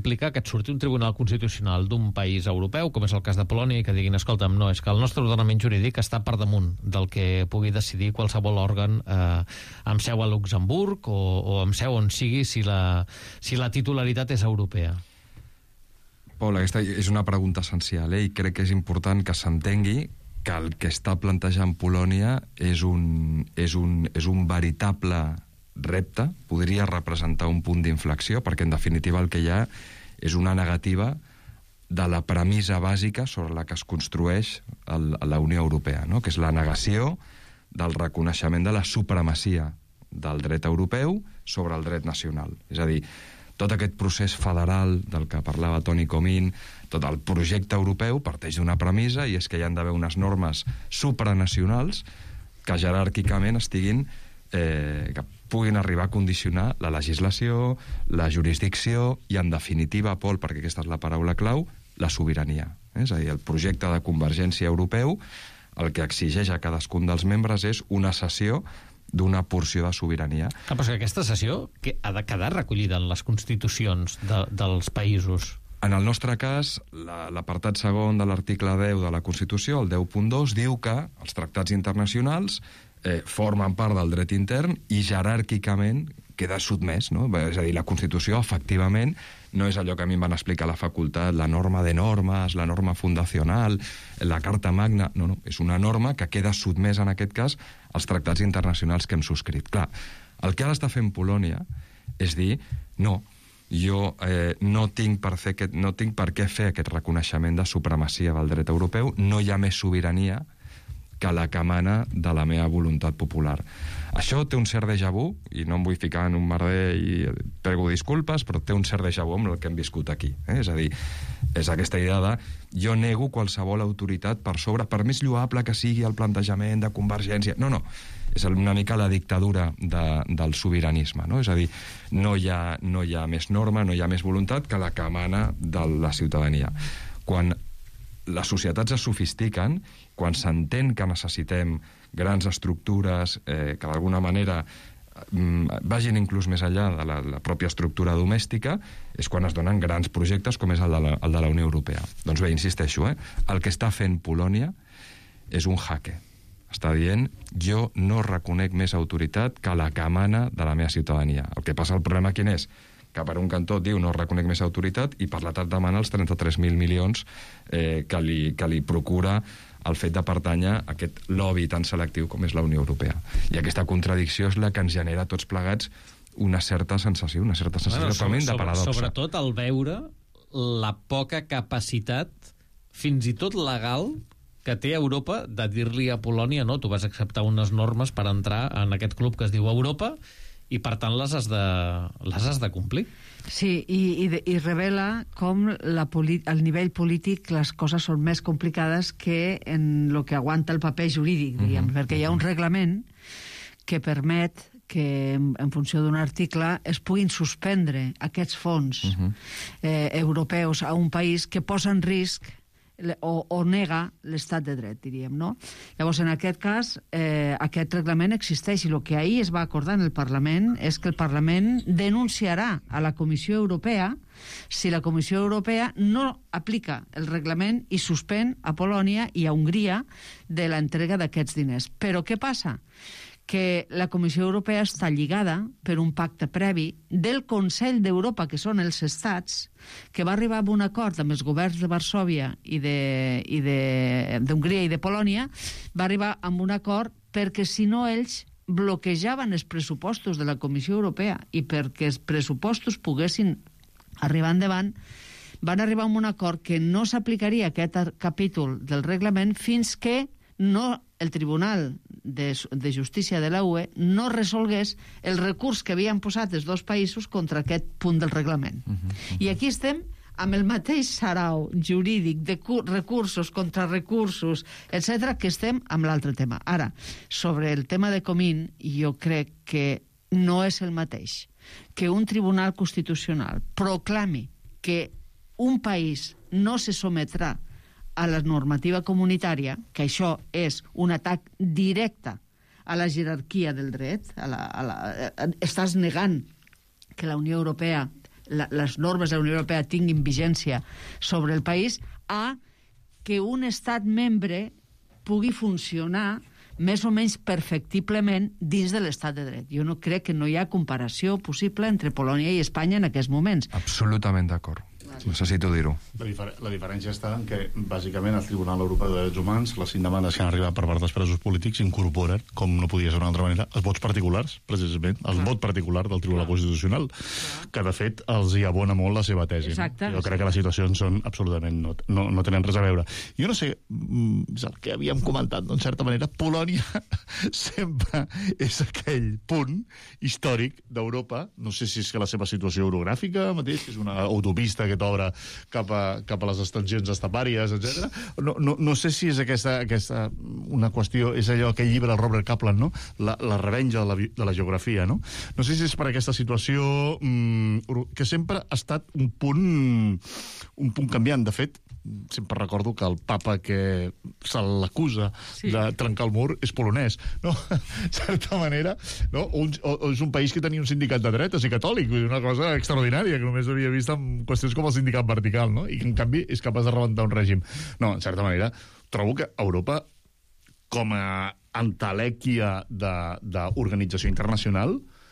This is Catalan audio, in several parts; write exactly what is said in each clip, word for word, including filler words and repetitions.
implicar que et surti un tribunal constitucional d'un país europeu, com és el cas de Polònia, i que diguin, escolta'm, no, és que el nostre ordenament jurídic està per damunt del que pugui decidir qualsevol òrgan eh, amb seu a Luxemburg o, o amb seu on sigui si la, si la titularitat és europea? Pol, aquesta és una pregunta essencial, eh? I crec que és important que s'entengui que el que està plantejant Polònia és un, és un, és un veritable repte, podria representar un punt d'inflexió, perquè en definitiva el que hi ha és una negativa de la premissa bàsica sobre la que es construeix el, la Unió Europea, no? Que és la negació del reconeixement de la supremacia del dret europeu sobre el dret nacional. És a dir, tot aquest procés federal del que parlava Toni Comín, tot el projecte europeu parteix d'una premissa, i és que hi han d'haver unes normes supranacionals que jeràrquicament estiguin, eh, que puguin arribar a condicionar la legislació, la jurisdicció i, en definitiva, Pol, perquè aquesta és la paraula clau, la sobirania. Eh? És a dir, el projecte de convergència europeu el que exigeix a cadascun dels membres és una cessió d'una porció de sobirania. Ah, però és que aquesta cessió que ha de quedar recollida en les constitucions de, dels països. En el nostre cas, la, l'apartat segon de l'article deu de la Constitució, el deu punt dos, diu que els tractats internacionals eh, formen part del dret intern i jeràrquicament queda sotmès, no? És a dir, la Constitució, efectivament, no és allò que a mi em van explicar a la facultat, la norma de normes, la norma fundacional, la Carta Magna. No, no, és una norma que queda sotmès, en aquest cas, als tractats internacionals que hem subscrit. Clar, el que ara està fent Polònia és dir, no, jo eh, no, tinc per fer aquest, no tinc per què fer aquest reconeixement de supremacia del dret europeu, no hi ha més sobirania que la que emana de la meva voluntat popular. Això té un cert déjà vu, i no em vull ficar en un merder i prego disculpes, però té un cert déjà vu amb el que hem viscut aquí. Eh? És a dir, és aquesta idea de jo nego qualsevol autoritat per sobre, per més lloable que sigui el plantejament de convergència. No, no, és una mica la dictadura de, del sobiranisme, no? És a dir, no hi ha, no hi ha més norma, no hi ha més voluntat que la que emana de la ciutadania. Quan les societats es sofistiquen, quan s'entén que necessitem grans estructures eh, que d'alguna manera mm, vagin inclús més enllà de la, la pròpia estructura domèstica, és quan es donen grans projectes com és el de la, el de la Unió Europea. Doncs bé, insisteixo, eh? El que està fent Polònia és un jaque. Està dient, jo no reconec més autoritat que la que emana de la meva ciutadania. El que passa, el problema quin és? Que per un cantó diu no reconec més autoritat i per l'altre demana els trenta-tres mil milions eh, que, li, que li procura el fet de pertànyer a aquest lobby tan selectiu com és la Unió Europea. I aquesta contradicció és la que ens genera a tots plegats una certa sensació, una certa sensació bueno, sobre, de paradoxa. Sobretot al veure la poca capacitat, fins i tot legal, que té Europa de dir-li a Polònia no, tu vas acceptar unes normes per entrar en aquest club que es diu Europa i per tant les has de, les has de complir. Sí, i, i, de, i revela com la al nivell polític les coses són més complicades que en el que aguanta el paper jurídic, diríem, uh-huh. perquè hi ha un reglament que permet que en, en funció d'un article es puguin suspendre aquests fons uh-huh. eh, europeus a un país que posa en risc O, o nega l'estat de dret, diríem, no? Llavors, en aquest cas, eh, aquest reglament existeix i el que ahir es va acordar en el Parlament és que el Parlament denunciarà a la Comissió Europea si la Comissió Europea no aplica el reglament i suspèn a Polònia i a Hongria de l'entrega d'aquests diners. Però què passa? Que la Comissió Europea està lligada per un pacte previ del Consell d'Europa, que són els estats, que va arribar a un acord amb els governs de Varsòvia i de, i de, d'Hongria i de Polònia, va arribar a un acord perquè si no ells bloquejaven els pressupostos de la Comissió Europea i perquè els pressupostos poguessin arribar endavant, van arribar a un acord que no s'aplicaria aquest capítol del reglament fins que no el Tribunal de, de Justícia de la U E no resolgués el recurs que havien posat els dos països contra aquest punt del reglament. Uh -huh, uh -huh. I aquí estem amb el mateix sarau jurídic de recursos, contrarrecursos, etcètera, que estem amb l'altre tema. Ara, sobre el tema de Comín, jo crec que no és el mateix que un tribunal constitucional proclami que un país no se sometrà a la normativa comunitària, que això és un atac directe a la jerarquia del dret, a la, a la, estàs negant que la Unió Europea la, les normes de la Unió Europea tinguin vigència sobre el país, a que un estat membre pugui funcionar més o menys perfectiblement dins de l'estat de dret. Jo no crec que no hi ha comparació possible entre Polònia i Espanya en aquests moments. Absolutament d'acord. Necessito dir-ho. La, difer la diferència està en que, bàsicament, el Tribunal Europeu de Drets Humans, les cinc demandes que han arribat per part dels presos polítics, incorporen, com no podia ser d'una altra manera, els vots particulars, precisament, el vot particular del Tribunal Clar. Constitucional, Clar. que, de fet, els hi abona molt la seva tesi. Exacte. No? Jo crec que les situacions són absolutament... no, no, no tenen res a veure. Jo no sé, és el que havíem comentat, no? En certa manera, Polònia sempre és aquell punt històric d'Europa, no sé si és que la seva situació orogràfica mateix, que és una autopista que obre cap a, cap a les extensions estepàries, etcètera. No, no, no sé si és aquesta, aquesta una qüestió, és allò, aquell llibre del Robert Kaplan, no? La, la revenja de la, de la geografia, no? No sé si és per aquesta situació mmm, que sempre ha estat un punt un punt canviant. De fet, sempre recordo que el papa que se l'acusa sí. de trencar el mur és polonès, no? De certa manera, no? Un, o, o és un país que tenia un sindicat de dretes i catòlic, una cosa extraordinària que només havia vist en qüestions com el sindicat vertical, no? I que, en canvi, és capaç de rebentar un règim. No, en certa manera, trobo que Europa, com a entelèquia d'organització internacional,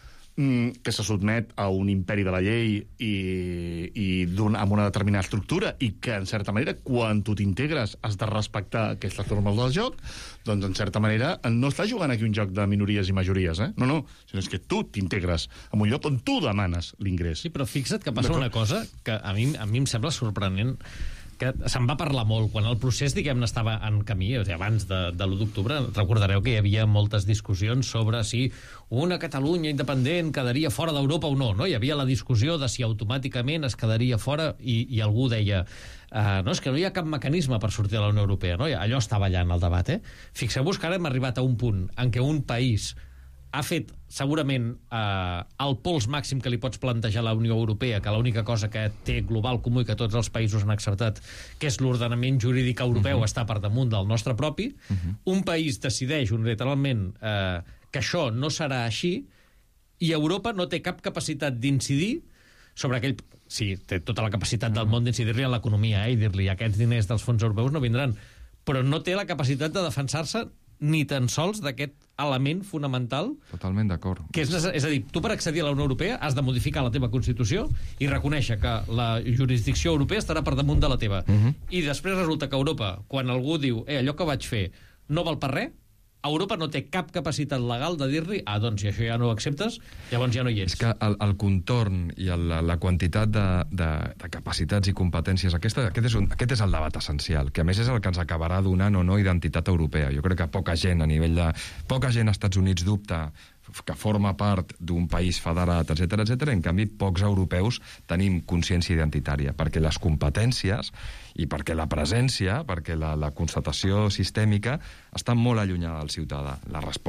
que se sotmet a un imperi de la llei i, i amb una determinada estructura i que, en certa manera, quan tu t'integres has de respectar aquestes normes del joc, doncs, en certa manera, no està jugant aquí un joc de minories i majories, eh? No, no, sinó és que tu t'integres en un lloc on tu demanes l'ingrés. Sí, però fixa't que passa una cosa que a mi, a mi em sembla sorprenent, que se'n va parlar molt. Quan el procés, diguem-ne, estava en camí, o sigui, abans de, de l'u d'octubre, recordareu que hi havia moltes discussions sobre si una Catalunya independent quedaria fora d'Europa o no, no? Hi havia la discussió de si automàticament es quedaria fora i, i algú deia uh, no, és que no hi ha cap mecanisme per sortir de la Unió Europea, no? Allò estava allà en el debat, eh? Fixeu-vos que ara hem arribat a un punt en què un país ha fet segurament eh, el pols màxim que li pots plantejar a la Unió Europea, que l'única cosa que té global comú i que tots els països han acceptat, que és l'ordenament jurídic europeu, uh -huh. està per damunt del nostre propi. Uh -huh. Un país decideix unilateralment eh, que això no serà així i Europa no té cap capacitat d'incidir sobre aquell... Sí, té tota la capacitat del món d'incidir-li a l'economia, eh, i dir-li aquests diners dels fons europeus no vindran, però no té la capacitat de defensar-se ni tan sols d'aquest element fonamental. Totalment d'acord. Que és, és a dir, tu per accedir a la Unió Europea has de modificar la teva Constitució i reconèixer que la jurisdicció europea estarà per damunt de la teva. Uh -huh. I després resulta que Europa, quan algú diu eh, allò que vaig fer no val per res, Europa no té cap capacitat legal de dir-li ah, doncs si això ja no ho acceptes, llavors ja no hi ets. És que el, el contorn i el, la quantitat de, de, de capacitats i competències, aquesta, aquest, és un, aquest és el debat essencial, que a més és el que ens acabarà donant o no identitat europea. Jo crec que poca gent a nivell de... Poca gent als Estats Units dubta que forma part d'un país federat, etcètera, etcètera. En canvi, pocs europeus tenim consciència identitària, perquè les competències i perquè la presència, perquè la, la constatació sistèmica està molt allunyada del ciutadà.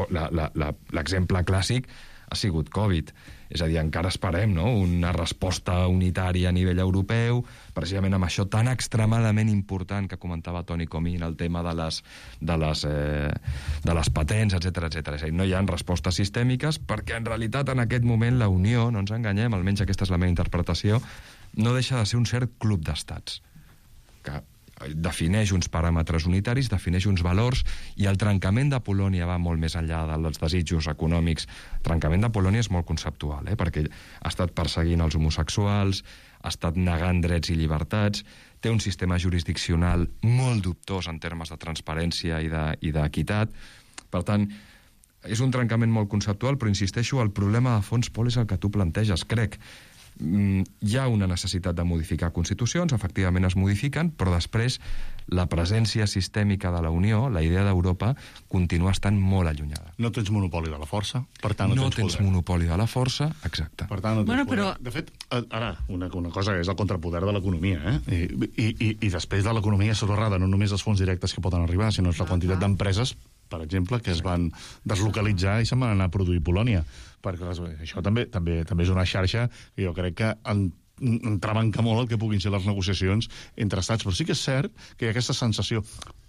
L'exemple clàssic ha sigut Covid. És a dir, encara esperem, no?, una resposta unitària a nivell europeu, precisament amb això tan extremadament important que comentava Toni Comín, el tema de les, de les, eh, de les patents, etcètera, etcètera. És a dir, no hi ha respostes sistèmiques perquè, en realitat, en aquest moment, la Unió, no ens enganyem, almenys aquesta és la meva interpretació, no deixa de ser un cert club d'estats que defineix uns paràmetres unitaris, defineix uns valors, i el trencament de Polònia va molt més enllà dels desitjos econòmics. El trencament de Polònia és molt conceptual, eh? perquè ha estat perseguint els homosexuals, ha estat negant drets i llibertats, té un sistema jurisdiccional molt dubtós en termes de transparència i d'equitat. Per tant, és un trencament molt conceptual, però insisteixo, el problema de fons, Pol, és el que tu planteges, crec. Hi ha una necessitat de modificar constitucions, efectivament es modifiquen, però després la presència sistèmica de la Unió, la idea d'Europa, continua estant molt allunyada. No tens monopoli de la força, per tant no, no tens, tens poder. monopoli de la força, exacte. Per tant no tens bueno, poder. però... De fet, ara, una, una cosa és el contrapoder de l'economia, eh? I, i, i, i després de l'economia soterrada, no només els fons directes que poden arribar, sinó la quantitat d'empreses, per exemple, que es van deslocalitzar i se'n van anar a produir Polònia. Perquè això també també també és una xarxa que jo crec que en, entrebanca molt el que puguin ser les negociacions entre estats. Però sí que és cert que hi ha aquesta sensació.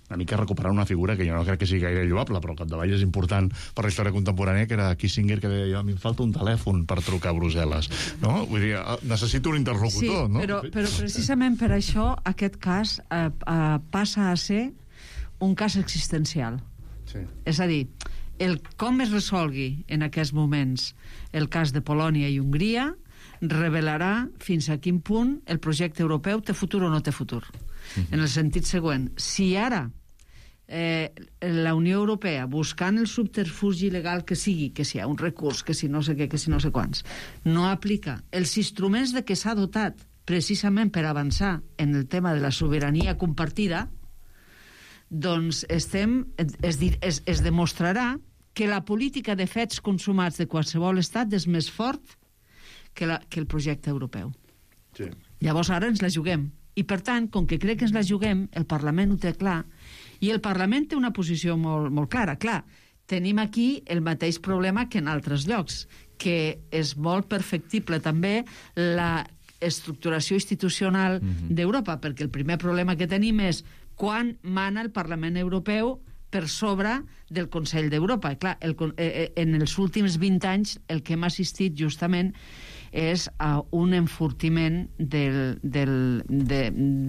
una mica recuperar una figura que jo no crec que sigui gaire lloable, però al capdavall és important per la història contemporània, que era Kissinger, que deia, a mi em falta un telèfon per trucar a Brussel·les, no? Vull dir, necessito un interlocutor, sí, no? Però, però precisament per això aquest cas eh, eh, passa a ser un cas existencial. Sí. És a dir, el com es resolgui en aquests moments el cas de Polònia i Hongria revelarà fins a quin punt el projecte europeu té futur o no té futur. Mm-hmm. En el sentit següent, si ara eh, la Unió Europea, buscant el subterfugi legal que sigui, que si hi ha un recurs, que si no sé què, que si no sé quants, no aplica els instruments de què s'ha dotat precisament per avançar en el tema de la sobirania compartida, doncs estem, es, es, es demostrarà que la política de fets consumats de qualsevol estat és més fort que, la, que el projecte europeu. Sí. Llavors ara ens la juguem. I per tant, com que crec que ens la juguem, el Parlament ho té clar, i el Parlament té una posició molt, molt clara. Clar, tenim aquí el mateix problema que en altres llocs, que és molt perfectible també la estructuració institucional mm-hmm. d'Europa, perquè el primer problema que tenim és quan mana el Parlament Europeu per sobre del Consell d'Europa. Clar, el, eh, en els últims vint anys el que hem assistit justament és a un enfortiment del, del, de,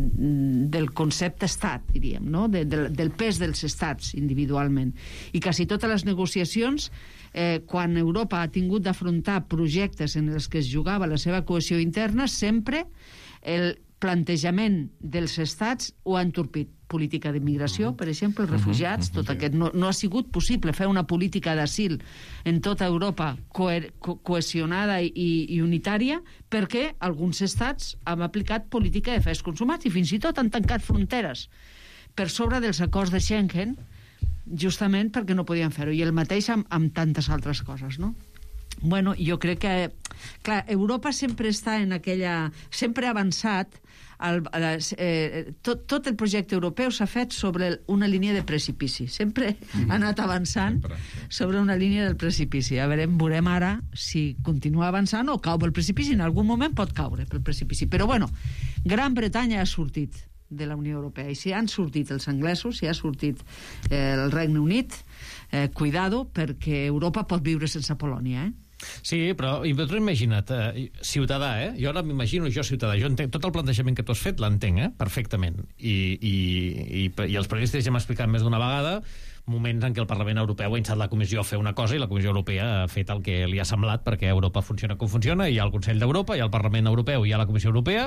del concepte estat, diríem, no? de, de, del pes dels estats individualment. I quasi totes les negociacions, eh, quan Europa ha tingut d'afrontar projectes en els que es jugava la seva cohesió interna, sempre el plantejament dels estats ho ha entorpit. Política d'immigració, per exemple, els refugiats, tot aquest. No, no ha sigut possible fer una política d'asil en tota Europa co co cohesionada i, i unitària perquè alguns estats han aplicat política de fets consumats i fins i tot han tancat fronteres per sobre dels acords de Schengen, justament perquè no podien fer-ho. I el mateix amb, amb tantes altres coses, no? Bueno, jo crec que... Clar, Europa sempre està en aquella... Sempre ha avançat... El, eh, tot, tot el projecte europeu s'ha fet sobre una línia de precipici. Sempre mm. ha anat avançant sempre. Sobre una línia del precipici. A veure, veurem ara si continua avançant o cau pel precipici. En algun moment pot caure pel precipici. Però bueno, Gran Bretanya ha sortit de la Unió Europea. I si han sortit els anglesos, si ha sortit eh, el Regne Unit, eh, cuidado, perquè Europa pot viure sense Polònia, eh? Sí, però imagina't, eh, ciutadà, eh? Jo ara m'imagino jo ciutadà, jo entenc tot el plantejament que tu has fet, l'entenc, eh? Perfectament. I, i, i, i els periodistes ja m'han explicat més d'una vegada moments en què el Parlament Europeu ha instat la Comissió a fer una cosa i la Comissió Europea ha fet el que li ha semblat perquè Europa funciona com funciona, hi ha el Consell d'Europa, hi ha el Parlament Europeu, hi ha la Comissió Europea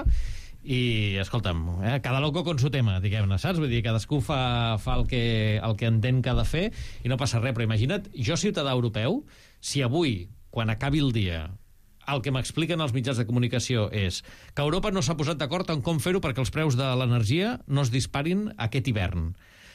i, escolta'm, eh, cada loco con su tema, diguem-ne, saps? Vull dir, cadascú fa, fa el, que, el que entén que ha de fer i no passa res, però imagina't, jo ciutadà europeu, si avui quan acabi el dia, el que m'expliquen els mitjans de comunicació és que Europa no s'ha posat d'acord en com fer-ho perquè els preus de l'energia no es disparin aquest hivern.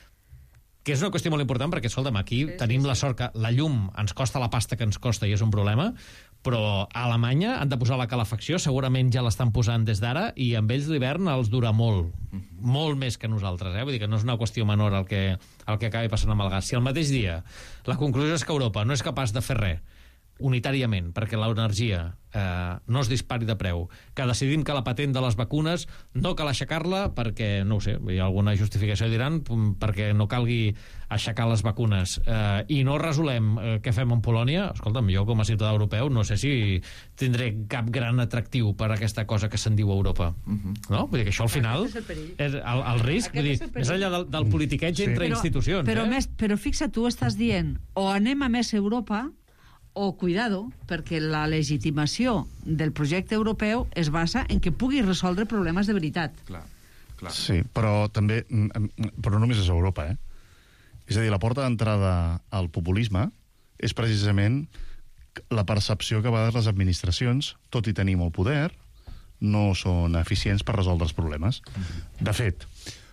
Que és una qüestió molt important perquè, escolta'm, aquí sí, tenim sí, la sort que la llum ens costa la pasta que ens costa i és un problema, però a Alemanya han de posar la calefacció, segurament ja l'estan posant des d'ara, i amb ells l'hivern els dura molt, molt més que nosaltres, eh? Vull dir que no és una qüestió menor el que, el que acabi passant amb el gas. Si al mateix dia la conclusió és que Europa no és capaç de fer res unitàriament perquè l'energia eh, no es dispari de preu, que decidim que la patent de les vacunes no cal aixecar-la perquè, no ho sé, hi ha alguna justificació diran, perquè no calgui aixecar les vacunes eh, i no resolem eh, què fem en Polònia, escolta'm, jo com a ciutadà europeu no sé si tindré cap gran atractiu per aquesta cosa que se'n diu Europa. Uh-huh. No? Vull dir que això al final és el, és el, el risc, vull dir, més enllà del, del politiqueig sí. entre però, institucions. Però, eh? més, però fixa, tu estàs dient o anem a més Europa o, cuidado, perquè la legitimació del projecte europeu es basa en que pugui resoldre problemes de veritat. Clar, clar. Sí, però també... Però només és Europa, eh? És a dir, la porta d'entrada al populisme és precisament la percepció que a vegades les administracions, tot i tenir molt poder, no són eficients per resoldre els problemes. De fet,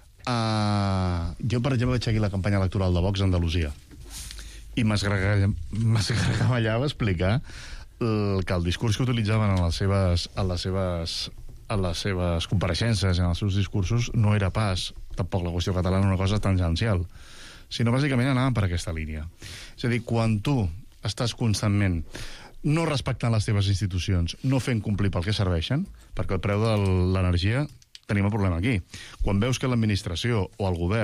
uh, jo, per exemple, vaig seguir la campanya electoral de Vox a Andalusia i m'esgargamallava explicar el, que el discurs que utilitzaven en les seves, en les seves, en les seves compareixences, en els seus discursos, no era pas, tampoc la qüestió catalana, una cosa tangencial, sinó bàsicament anaven per aquesta línia. És a dir, quan tu estàs constantment no respectant les teves institucions, no fent complir pel que serveixen, perquè el preu de l'energia tenim el problema aquí. Quan veus que l'administració o el govern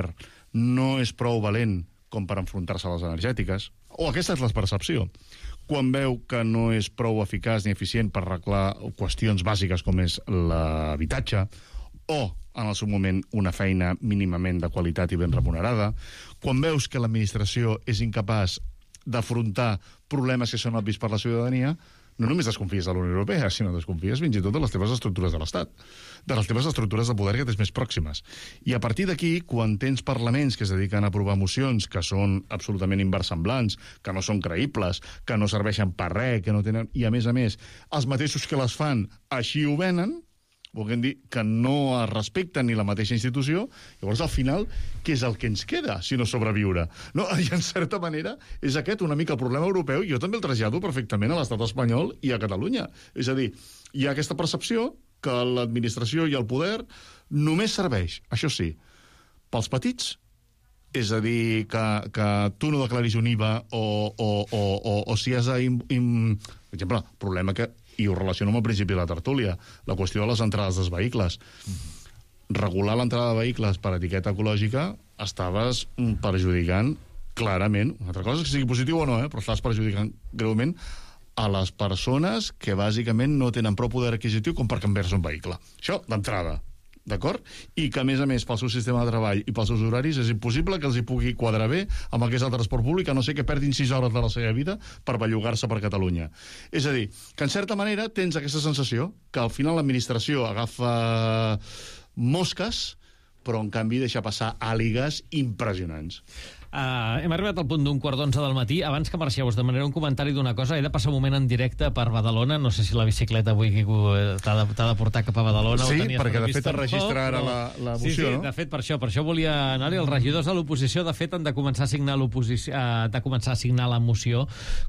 no és prou valent com per enfrontar-se a les energètiques, o aquesta és la percepció. Quan veu que no és prou eficaç ni eficient per arreglar qüestions bàsiques com és l'habitatge, o, en el seu moment, una feina mínimament de qualitat i ben remunerada, quan veus que l'administració és incapaç d'afrontar problemes que són obvis per la ciutadania, no només desconfies de la Unió Europea, sinó desconfies fins i tot de les teves estructures de l'Estat, de les teves estructures de poder que tens més pròximes. I a partir d'aquí, quan tens parlaments que es dediquen a aprovar mocions que són absolutament inversemblants, que no són creïbles, que no serveixen per res, que no tenen... i a més a més, els mateixos que les fan així ho venen, volguem dir que no es respecten ni la mateixa institució, llavors al final, què és el que ens queda, si no sobreviure? No? I en certa manera és aquest una mica el problema europeu, i jo també el trasllado perfectament a l'estat espanyol i a Catalunya. És a dir, hi ha aquesta percepció que l'administració i el poder només serveix, això sí, pels petits, és a dir, que, que tu no declaris un I V A o, o, o, o, o si has de... Im, im, per exemple, problema que i ho relaciono amb el principi de la tertúlia, la qüestió de les entrades dels vehicles. Mm-hmm. Regular l'entrada de vehicles per etiqueta ecològica estaves perjudicant clarament, una altra cosa és que sigui positiu o no, eh? Però estaves perjudicant greument a les persones que bàsicament no tenen prou poder adquisitiu com per canviar-se un vehicle. Això, d'entrada, d'acord? I que, a més a més, pel seu sistema de treball i pels seus horaris és impossible que els hi pugui quadrar bé amb el que és el transport públic, a no ser que perdin sis hores de la seva vida per bellugar-se per Catalunya. És a dir, que en certa manera tens aquesta sensació que al final l'administració agafa mosques, però en canvi deixa passar àligues impressionants. Uh, hem arribat al punt d'un quart d'onze del matí. Abans que marxeu, us demanaré un comentari d'una cosa. He de passar un moment en directe per Badalona. No sé si la bicicleta avui t'ha de, de portar cap a Badalona. Sí, perquè de fet es registra ara la, la moció, sí, sí, no? De fet, per això, per això volia anar-hi. Els regidors de l'oposició, de fet, han de començar a signar l'oposició, uh, de començar a signar la moció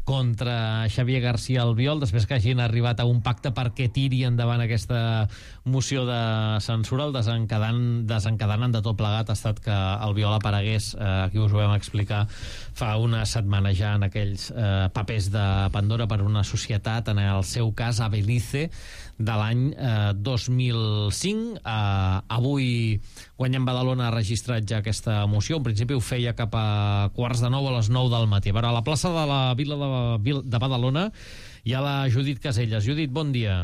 contra Xavier García Albiol, després que hagin arribat a un pacte perquè tiri endavant aquesta moció de censura. El desencadenant, desencadenant de tot plegat ha estat que Albiol aparegués, uh, aquí us ho vam explicar fa una setmana ja en aquells eh, papers de Pandora per una societat, en el seu cas Abelice, de l'any eh, dos mil cinc. Eh, avui Guanyem Badalona ha registrat ja aquesta moció. En principi ho feia cap a quarts de nou a les nou del matí. Però a la plaça de la Vila de, de Badalona hi ha la Judit Caselles. Judit, bon dia.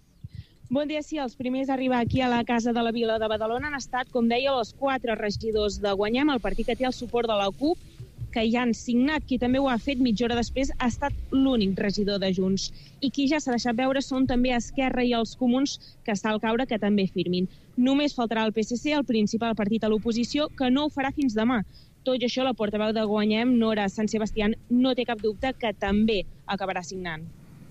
Bon dia, sí. Els primers a arribar aquí a la Casa de la Vila de Badalona han estat, com deia, els quatre regidors de Guanyem, el partit que té el suport de la CUP, que hi han signat. Qui també ho ha fet mitja hora després ha estat l'únic regidor de Junts. I qui ja s'ha deixat veure són també Esquerra i els Comuns, que està al caure, que també firmin. Només faltarà el P S C, el principal partit a l'oposició, que no ho farà fins demà. Tot i això, la portaveu de Guanyem, Nora Sant Sebastián, no té cap dubte que també acabarà signant.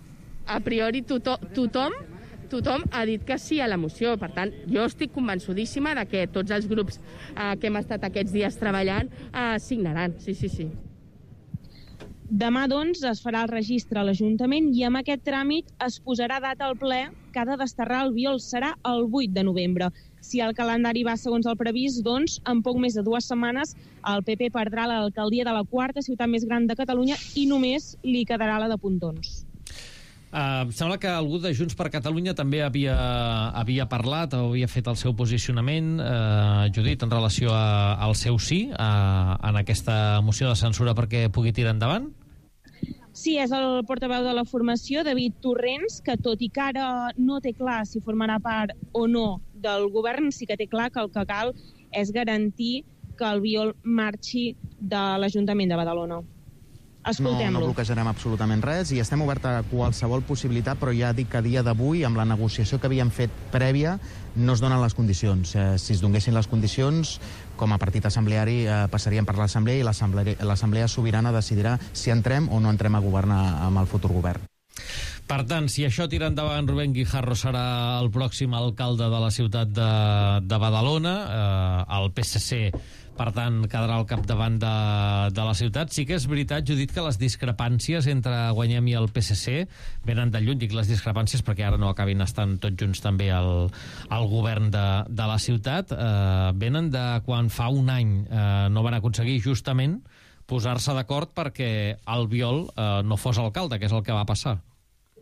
A priori, tothom... tothom Tothom ha dit que sí a la moció. Per tant, jo estic convençudíssima de que tots els grups eh, que hem estat aquests dies treballant eh, signaran. Sí, sí, sí. Demà, doncs, es farà el registre a l'Ajuntament i amb aquest tràmit es posarà data al ple que ha de desterrar Albiol. Serà el vuit de novembre. Si el calendari va segons el previst, doncs, en poc més de dues setmanes, el P P perdrà l'alcaldia de la quarta ciutat més gran de Catalunya i només li quedarà la de Pontons. Uh, sembla que algú de Junts per Catalunya també havia, havia parlat o havia fet el seu posicionament, uh, Judit, en relació a, al seu sí uh, en aquesta moció de censura perquè pugui tirar endavant? Sí, és el portaveu de la formació, David Torrents, que tot i que ara no té clar si formarà part o no del govern, sí que té clar que el que cal és garantir que Albiol marxi de l'Ajuntament de Badalona. No, no bloquejarem absolutament res i estem oberts a qualsevol possibilitat, però ja dic que a dia d'avui, amb la negociació que havíem fet prèvia, no es donen les condicions. Eh, si es donessin les condicions, com a partit assembleari eh, passaríem per l'Assemblea i l'Assemblea sobirana decidirà si entrem o no entrem a governar amb el futur govern. Per tant, si això tira endavant, Rubén Guijarro serà el pròxim alcalde de la ciutat de, de Badalona. Eh, el P S C, per tant, quedarà al capdavant de, de la ciutat. Sí que és veritat, Judit, que les discrepàncies entre Guanyem i el P S C venen de lluny. Dic les discrepàncies perquè ara no acabin estant tots junts també al, al govern de, de la ciutat. Eh, venen de quan fa un any eh, no van aconseguir justament posar-se d'acord perquè Albiol eh, no fos alcalde, que és el que va passar.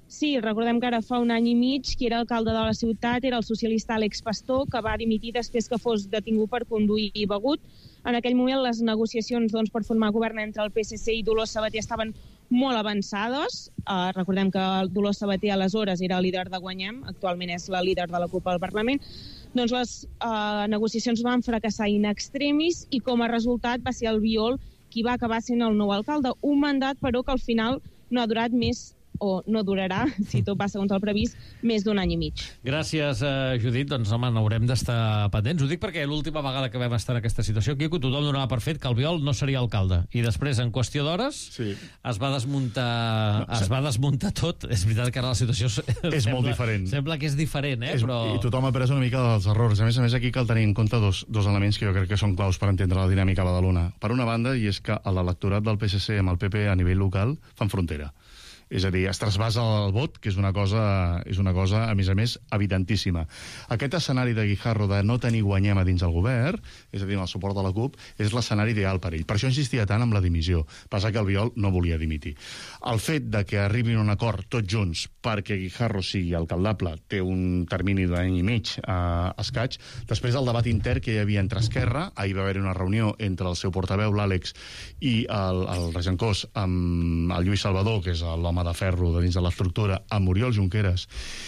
Sí, recordem que ara fa un any i mig qui era alcalde de la ciutat era el socialista Àlex Pastor, que va dimitir després que fos detingut per conduir begut. En aquell moment les negociacions doncs, per formar govern entre el P S C i Dolors Sabater estaven molt avançades. Uh, recordem que Dolors Sabater aleshores era líder de Guanyem, actualment és la líder de la CUP al Parlament. Doncs les uh, negociacions van fracassar in extremis i com a resultat va ser Albiol qui va acabar sent el nou alcalde. Un mandat, però, que al final no ha durat més o no durarà, si tot va segons el previst, més d'un any i mig. Gràcies, eh, Judit. Doncs, home, n'haurem d'estar pendents. Ho dic perquè l'última vegada que vam estar en aquesta situació, aquí tothom donava per fet que Albiol no seria alcalde. I després, en qüestió d'hores, sí. es va desmuntar no, es va desmuntar tot. És veritat que ara la situació és sembla, molt diferent. Sembla que és diferent, eh? És, però... I tothom ha pres una mica dels errors. A més a més, aquí cal tenir en compte dos, dos elements que jo crec que són claus per entendre la dinàmica a Badalona. Per una banda, i és que l'electorat del P S C amb el P P a nivell local fan frontera. És a dir, es trasbasa el vot, que és una cosa, és una cosa a més a més, evidentíssima. Aquest escenari de Guijarro de no tenir Guanyem a dins el govern, és a dir, amb el suport de la CUP, és l'escenari ideal per ell. Per això insistia tant amb la dimissió. Passa que Albiol no volia dimitir. El fet de que arribin a un acord tots junts perquè Guijarro sigui alcaldable té un termini d'any i mig a escaig. Després del debat intern que hi havia entre Esquerra, ahir va haver una reunió entre el seu portaveu, l'Àlex, i el, el Regencós, amb el Lluís Salvador, que és l'home de ferro de dins de l'estructura, amb Oriol Junqueras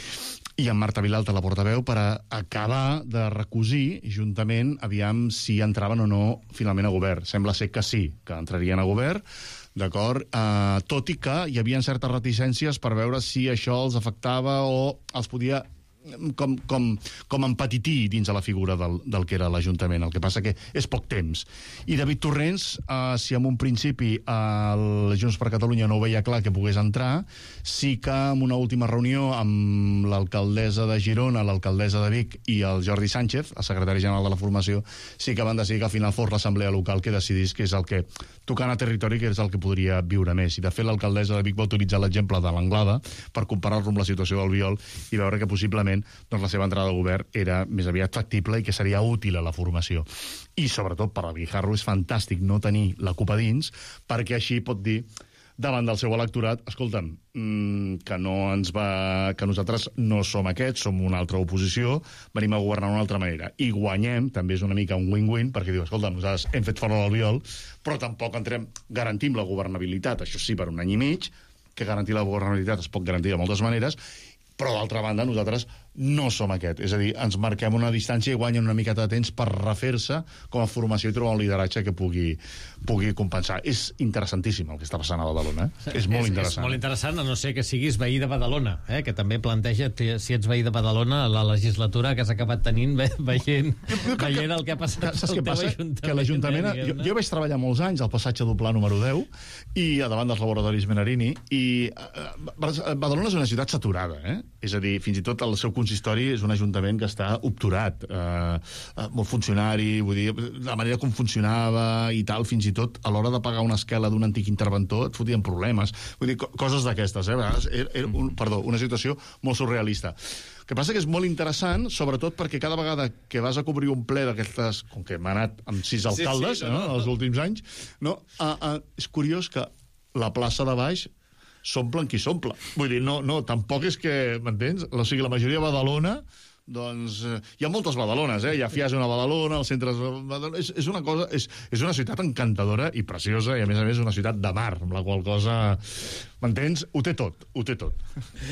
i amb Marta Vilalta, la portaveu, per acabar de recosir juntament, aviam si entraven o no finalment a govern. Sembla ser que sí, que entrarien a govern, d'acord? Uh, tot i que hi havia certes reticències per veure si això els afectava o els podia com, com, com empetitir dins de la figura del, del que era l'Ajuntament. El que passa que és poc temps. I David Torrents, eh, si en un principi eh, el Junts per Catalunya no ho veia clar que pogués entrar, sí que en una última reunió amb l'alcaldessa de Girona, l'alcaldessa de Vic i el Jordi Sánchez, el secretari general de la formació, sí que van decidir que al final fos l'assemblea local que decidís que és el que, tocant a territori, que és el que podria viure més. I de fet l'alcaldessa de Vic va utilitzar l'exemple de l'Anglada per comparar-lo amb la situació del Viol i veure que possiblement doncs la seva entrada al govern era més aviat factible i que seria útil a la formació. I, sobretot, per al Guijarro és fantàstic no tenir la CUP a dins, perquè així pot dir davant del seu electorat, escolta'm, mmm, que no ens va, que nosaltres no som aquests, som una altra oposició, venim a governar d'una altra manera. I Guanyem, també és una mica un win-win, perquè diu, escolta'm, nosaltres hem fet fora l'Albiol, però tampoc entrem, garantim la governabilitat, això sí, per un any i mig, que garantir la governabilitat es pot garantir de moltes maneres, però d'altra banda nosaltres no som aquest. És a dir, ens marquem una distància i guanyen una miqueta de temps per refer-se com a formació i trobar un lideratge que pugui, pugui compensar. És interessantíssim el que està passant a Badalona. Eh? És molt és, interessant. És molt interessant, a no ser que siguis veí de Badalona, eh? Que també planteja si ets veí de Badalona la legislatura que has acabat tenint ve, veient, veient el que ha passat que, saps què passa? Que l'Ajuntament... Eh, jo, jo vaig treballar molts anys al passatge Doblà número deu i a davant dels laboratoris Menarini i eh, Badalona és una ciutat saturada, eh? És a dir, fins i tot el seu consistori és un ajuntament que està obturat, eh, molt funcionari, vull dir, la manera com funcionava i tal, fins i tot a l'hora de pagar una esquela d'un antic interventor et fotien problemes. Vull dir, co coses d'aquestes, eh? A vegades era, era un, perdó, una situació molt surrealista. El que passa que és molt interessant, sobretot perquè cada vegada que vas a cobrir un ple d'aquestes, com que hem anat amb sis alcaldes, sí, sí, no, no, no. els últims anys, no? Ah, ah, és curiós que la plaça de baix s'omplen qui s'omple. Vull dir, no, no, tampoc és que, m'entens? O sigui, la majoria de Badalona, doncs, eh, hi ha moltes Badalones, eh? Hi ha Fies una Badalona, els centres de Badalona... És, és una cosa, és, és una ciutat encantadora i preciosa, i a més a més una ciutat de mar, amb la qual cosa, m'entens? Ho té tot, ho té tot.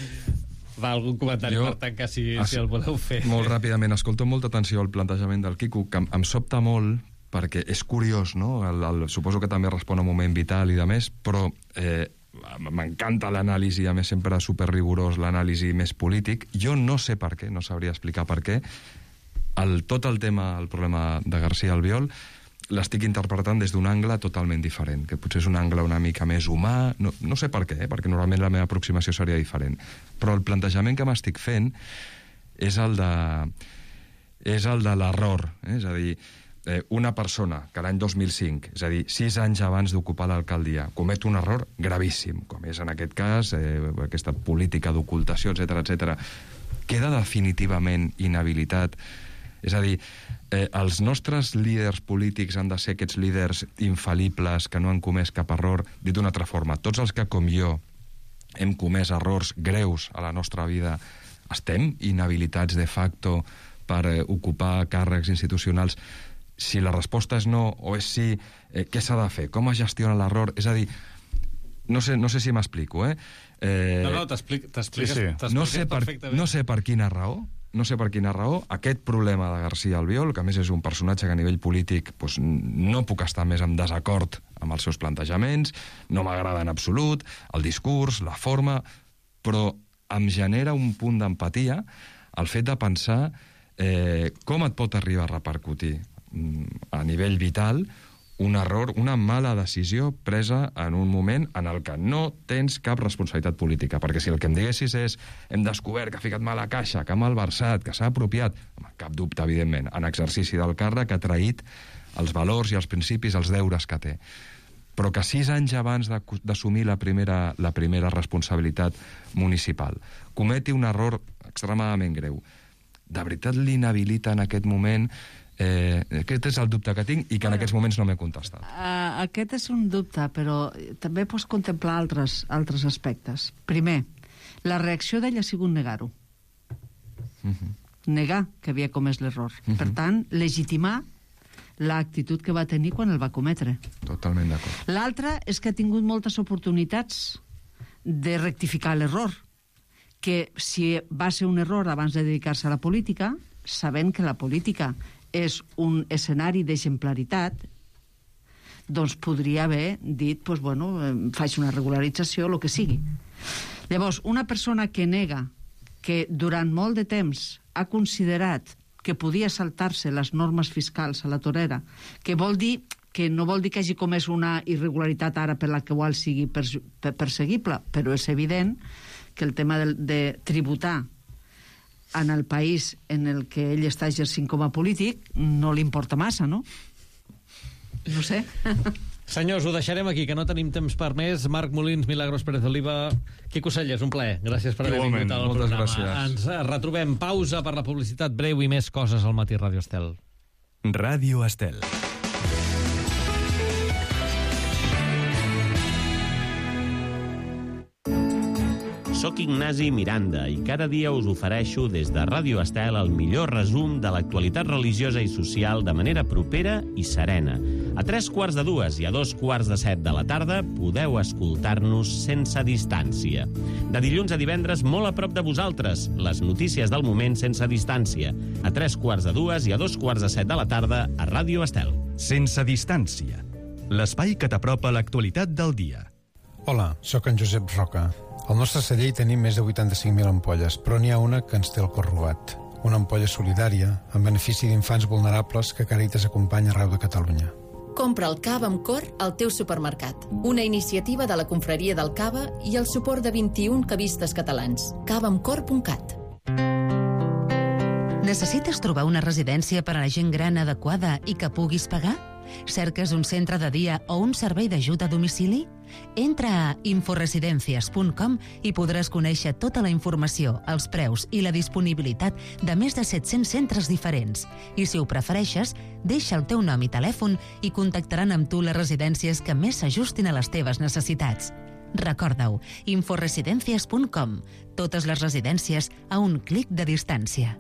Va, algun comentari jo, per tancar, si, es, si el voleu fer. Molt ràpidament, escolto amb molta atenció el plantejament del Quico, que em, em sobta molt, perquè és curiós, no? El, el, suposo que també respon a un moment vital i de més, però... Eh, m'encanta l'anàlisi, a més sempre superrigorós, l'anàlisi més polític. Jo no sé per què, no sabria explicar per què. El, tot el tema, el problema de García Albiol, l'estic interpretant des d'un angle totalment diferent, que potser és un angle una mica més humà, no, no sé per què, eh? Perquè normalment la meva aproximació seria diferent. Però el plantejament que m'estic fent és el de, és el de l'error, eh? És a dir, Eh, una persona que l'any dos mil cinc, és a dir, sis anys abans d'ocupar l'alcaldia, comet un error gravíssim, com és en aquest cas eh, aquesta política d'ocultació, etcètera, etcètera, queda definitivament inhabilitat. És a dir, eh, els nostres líders polítics han de ser aquests líders infal·libles que no han comès cap error, dit d'una altra forma, tots els que, com jo, hem comès errors greus a la nostra vida, estem inhabilitats de facto per eh, ocupar càrrecs institucionals? Si la resposta és no o és sí, eh, què s'ha de fer? Com es gestiona l'error? És a dir, no sé, no sé si m'explico, eh? eh no, no, t'expliques sí, sí. no sé per, no sé per quina raó, no sé per quina raó, aquest problema de García Albiol, que a més és un personatge que a nivell polític doncs, no puc estar més en desacord amb els seus plantejaments, no m'agrada en absolut, el discurs, la forma, però em genera un punt d'empatia el fet de pensar eh, com et pot arribar a repercutir a nivell vital un error, una mala decisió presa en un moment en el que no tens cap responsabilitat política, perquè si el que em diguessis és hem descobert que ha ficat mal a caixa, que ha malversat, que s'ha apropiat, home, cap dubte, evidentment, en exercici del càrrec ha traït els valors i els principis, els deures que té. Però que sis anys abans d'assumir la primera, la primera responsabilitat municipal cometi un error extremadament greu, de veritat l'inhabilita en aquest moment. Eh, aquest és el dubte que tinc i que en aquests moments no m'he contestat. Uh, aquest és un dubte, però també pots contemplar altres, altres aspectes. Primer, la reacció d'ell ha sigut negar-ho. Uh-huh. Negar que havia comès l'error. Uh-huh. Per tant, legitimar l'actitud que va tenir quan el va cometre. Totalment d'acord. L'altre és que ha tingut moltes oportunitats de rectificar l'error, que si va ser un error abans de dedicar-se a la política, sabent que la política és un escenari d'exemplaritat, doncs podria haver dit, doncs, bueno, faig una regularització, el que sigui. Llavors, una persona que nega que durant molt de temps ha considerat que podia saltar-se les normes fiscals a la torera, que vol dir que no vol dir que hagi comès una irregularitat ara per la qual sigui perseguible, però és evident que el tema de, de tributar en el país en el que ell està exercint com a polític no li importa massa, no? No sé. Senyors, ho deixarem aquí, que no tenim temps per més. Marc Molins, Milagros Pérez Oliva, Quico Sellers, un plaer. Gràcies per haver vingut al programa. Gràcies. Ens retrobem. Pausa per la publicitat breu i més coses al Matí Ràdio Estel. Ràdio Estel. Soc Ignasi Miranda i cada dia us ofereixo des de Ràdio Estel el millor resum de l'actualitat religiosa i social de manera propera i serena. A tres quarts de dues i a dos quarts de set de la tarda podeu escoltar-nos sense distància. De dilluns a divendres molt a prop de vosaltres, les notícies del moment sense distància. A tres quarts de dues i a dos quarts de set de la tarda a Ràdio Estel. Sense distància, l'espai que t'apropa l'actualitat del dia. Hola, sóc en Josep Roca. Al nostre celler hi tenim més de vuitanta-cinc mil ampolles, però n'hi ha una que ens té el cor robat. Una ampolla solidària, en benefici d'infants vulnerables que Càritas acompanya arreu de Catalunya. Compra el cava amb cor al teu supermercat. Una iniciativa de la Confraria del Cava i el suport de vint-i-un cavistes catalans. cava amb cor punt cat. Necessites trobar una residència per a la gent gran adequada i que puguis pagar? Cerques un centre de dia o un servei d'ajuda a domicili? Entra a inforesidencias punt com i podràs conèixer tota la informació, els preus i la disponibilitat de més de set-cents centres diferents. I si ho prefereixes, deixa el teu nom i telèfon i contactaran amb tu les residències que més s'ajustin a les teves necessitats. Recorda-ho, inforesidencias punt com. Totes les residències a un clic de distància.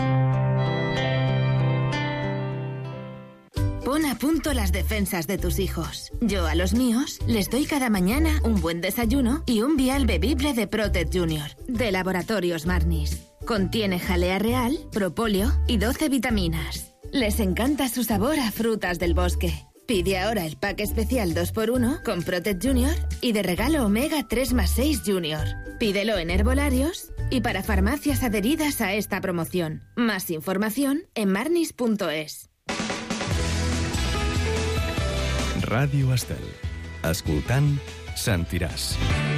Pon a punto las defensas de tus hijos. Yo a los míos les doy cada mañana un buen desayuno y un vial bebible de Protect Junior, de Laboratorios Marnis. Contiene jalea real, propóleo y doce vitaminas. Les encanta su sabor a frutas del bosque. Pide ahora el pack especial dos por uno con Protect Junior y de regalo Omega tres más seis Junior. Pídelo en herbolarios y para farmacias adheridas a esta promoción. Más información en marnis punto es. Ràdio Estel. Escoltant, sentiràs.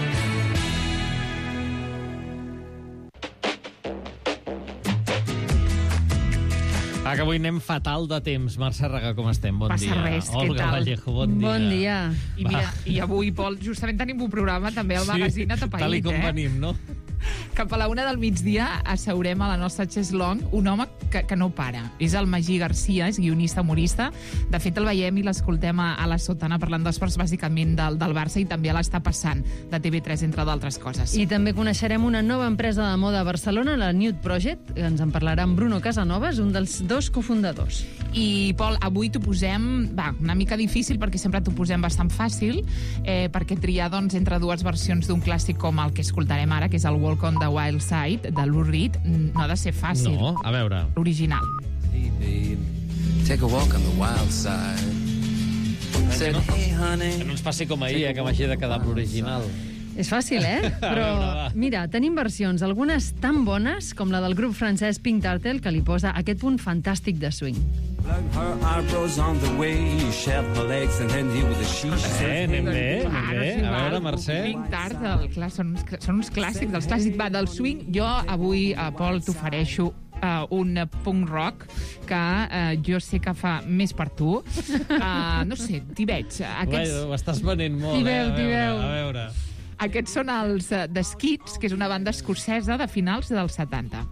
Ah, que avui anem fatal de temps. Mercè Raga, com estem? Bon Passa dia. res, què Olga tal? Vallejo, bon dia. Bon dia. I mira, i avui, Pol, justament tenim un programa també al magazín atapeït, tal i com eh? venim, no? cap a la una del migdia asseurem a la nostra xeslong un home que, que no para. És el Magí Garcia, és guionista, humorista. De fet, el veiem i l'escoltem a, a la sotana parlant d'esports, bàsicament del, del Barça, i també l'està passant de T V tres, entre d'altres coses. I també coneixerem una nova empresa de moda a Barcelona, la Nude Project, que ens en parlarà en Bruno Casanovas, un dels dos cofundadors. I, Pol, avui t'ho posem va, una mica difícil, perquè sempre t'ho posem bastant fàcil, eh, perquè triar doncs, entre dues versions d'un clàssic com el que escoltarem ara, que és el Walk on the Wild Side, de Lou Reed, no ha de ser fàcil. No, a veure. L'original. Hey, babe, take a walk on the wild side. Said, hey, honey. Que no ens passi com ahir, eh, que m'hagi de quedar amb l'original. És fàcil, eh? Però, mira, tenim versions, algunes tan bones com la del grup francès Pink Turtle, que li posa aquest punt fantàstic de swing. Her eyebrows on the way, shave her legs and then deal with the sheesh. Eh, anem bé, anem bé. A veure, Mercè. Pink Turtle, clar, són uns, són uns clàssics, els clàssics va del swing. Jo avui, a Pol, t'ofereixo Uh, un punk rock que uh, jo sé que fa més per tu. Uh, no sé, t'hi veig. Aquests... Ho estàs venent molt, t'hi veu, eh? A t'hi veure, veu. a veure. Aquests són els uh, The Skids, que és una banda escocesa de finals dels setanta.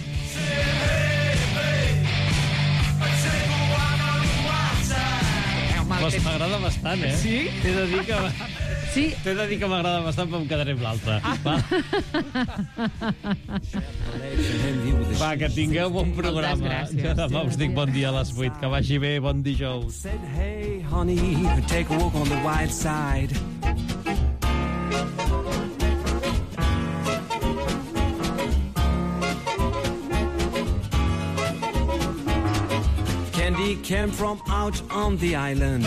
Pues m'agrada bastant, eh? Sí? T'he de dir que... Sí. T'he de dir que m'agrada bastant, però em quedaré amb l'altre. Ah. Va. Va, que tingueu bon programa. Jo demà us dic bon dia a les vuit. Que vagi bé, bon dijous. Hey, honey, take a walk on the wild side. Candy came from out on the island.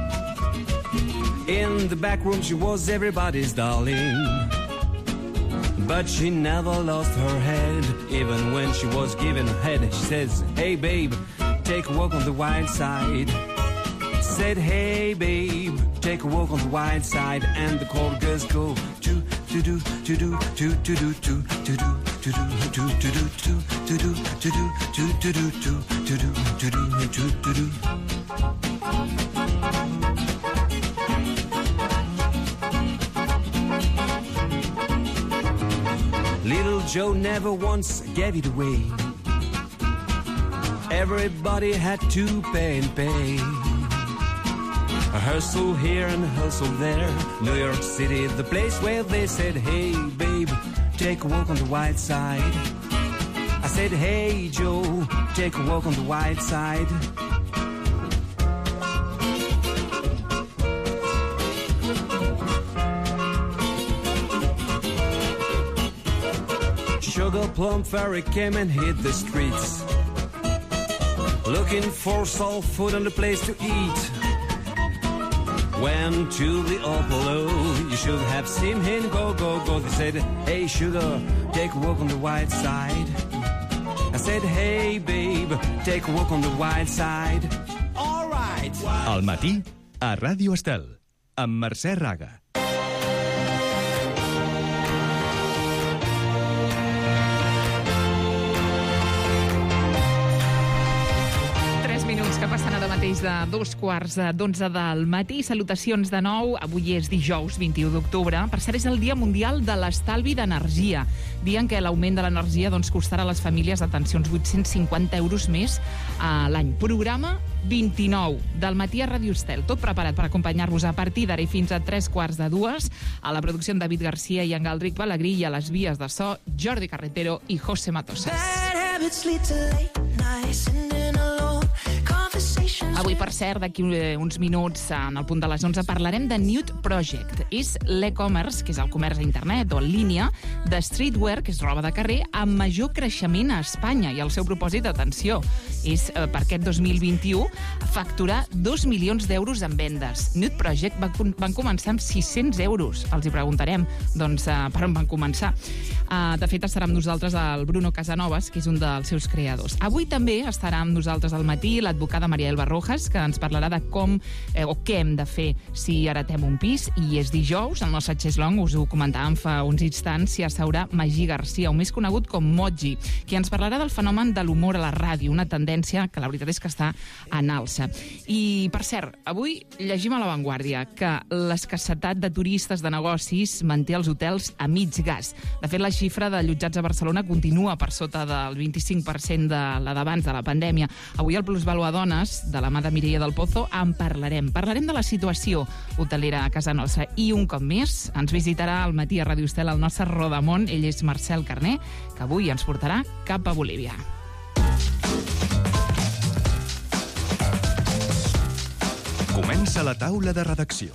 In the back room she was everybody's darling. But she never lost her head. Even when she was given head, she says, hey babe, take a walk on the wild side. Said, hey babe, take a walk on the wild side. And the cold girls go to to do to do to to do to to do to do to to do to to do to do to to do to to do to do to to do. Little Joe never once gave it away. Everybody had to pay and pay. A hustle here and a hustle there. New York City, the place where they said, hey, babe, take a walk on the wild side. I said, hey, Joe, take a walk on the wild side. Sugar Plum Fairy came and hit the streets, looking for soul food and a place to eat. Went to the Apollo, you should have seen him go, go, go. They said, hey, Sugar, take a walk on the wild side. I said, hey, babe, take a walk on the wild side. All right. Al matí, a Ràdio Estel, amb Mercè Raga. Que passen ara mateix de dos quarts d'onze del matí. Salutacions de nou. Avui és dijous, vint-i-u d'octubre. Per cert, és el Dia Mundial de l'Estalvi d'Energia. Dia en què l'augment de l'energia doncs, costarà a les famílies, atenció, uns vuit-cents cinquanta euros més a l'any. Programa vint-i-nou del matí a Ràdio Estel. Tot preparat per acompanyar-vos a partir d'ara i fins a tres quarts de dues. A la producció en David Garcia i en Galdric Balagrí, i a les vies de so Jordi Carretero i José Matosas. Avui, per cert, d'aquí uns minuts, en el punt de les onze, parlarem de Nude Project. És l'e-commerce, que és el comerç a internet o en línia, de streetwear, que és roba de carrer, amb major creixement a Espanya. I el seu propòsit, atenció, és eh, per aquest dos mil vint-i-u facturar dos milions d'euros en vendes. Nude Project va, van començar amb sis-cents euros. Els hi preguntarem doncs, eh, per on van començar. Eh, de fet, estarà amb nosaltres el Bruno Casanovas, que és un dels seus creadors. Avui també estarà amb nosaltres al matí l'advocada Maria Elba Rojas, Rojas, que ens parlarà de com eh, o què hem de fer si heretem un pis, i és dijous, el nostre Cheslong, us ho comentàvem fa uns instants, s'hi asseurà Magí Garcia, un més conegut com Moji, qui ens parlarà del fenomen de l'humor a la ràdio, una tendència que la veritat és que està en alça. I, per cert, avui llegim a La Vanguardia que l'escassetat de turistes de negocis manté els hotels a mig gas. De fet, la xifra de allotjats a Barcelona continua per sota del vint-i-cinc per cent de la d'abans de la pandèmia. Avui al Plusvalua Dones, de la mà de Mireia del Pozo, en parlarem. Parlarem de la situació hotelera a casa nostra. I un cop més ens visitarà al matí a Ràdio Estel el nostre Rodamont. Ell és Marcel Carné, que avui ens portarà cap a Bolívia. Comença la taula de redacció.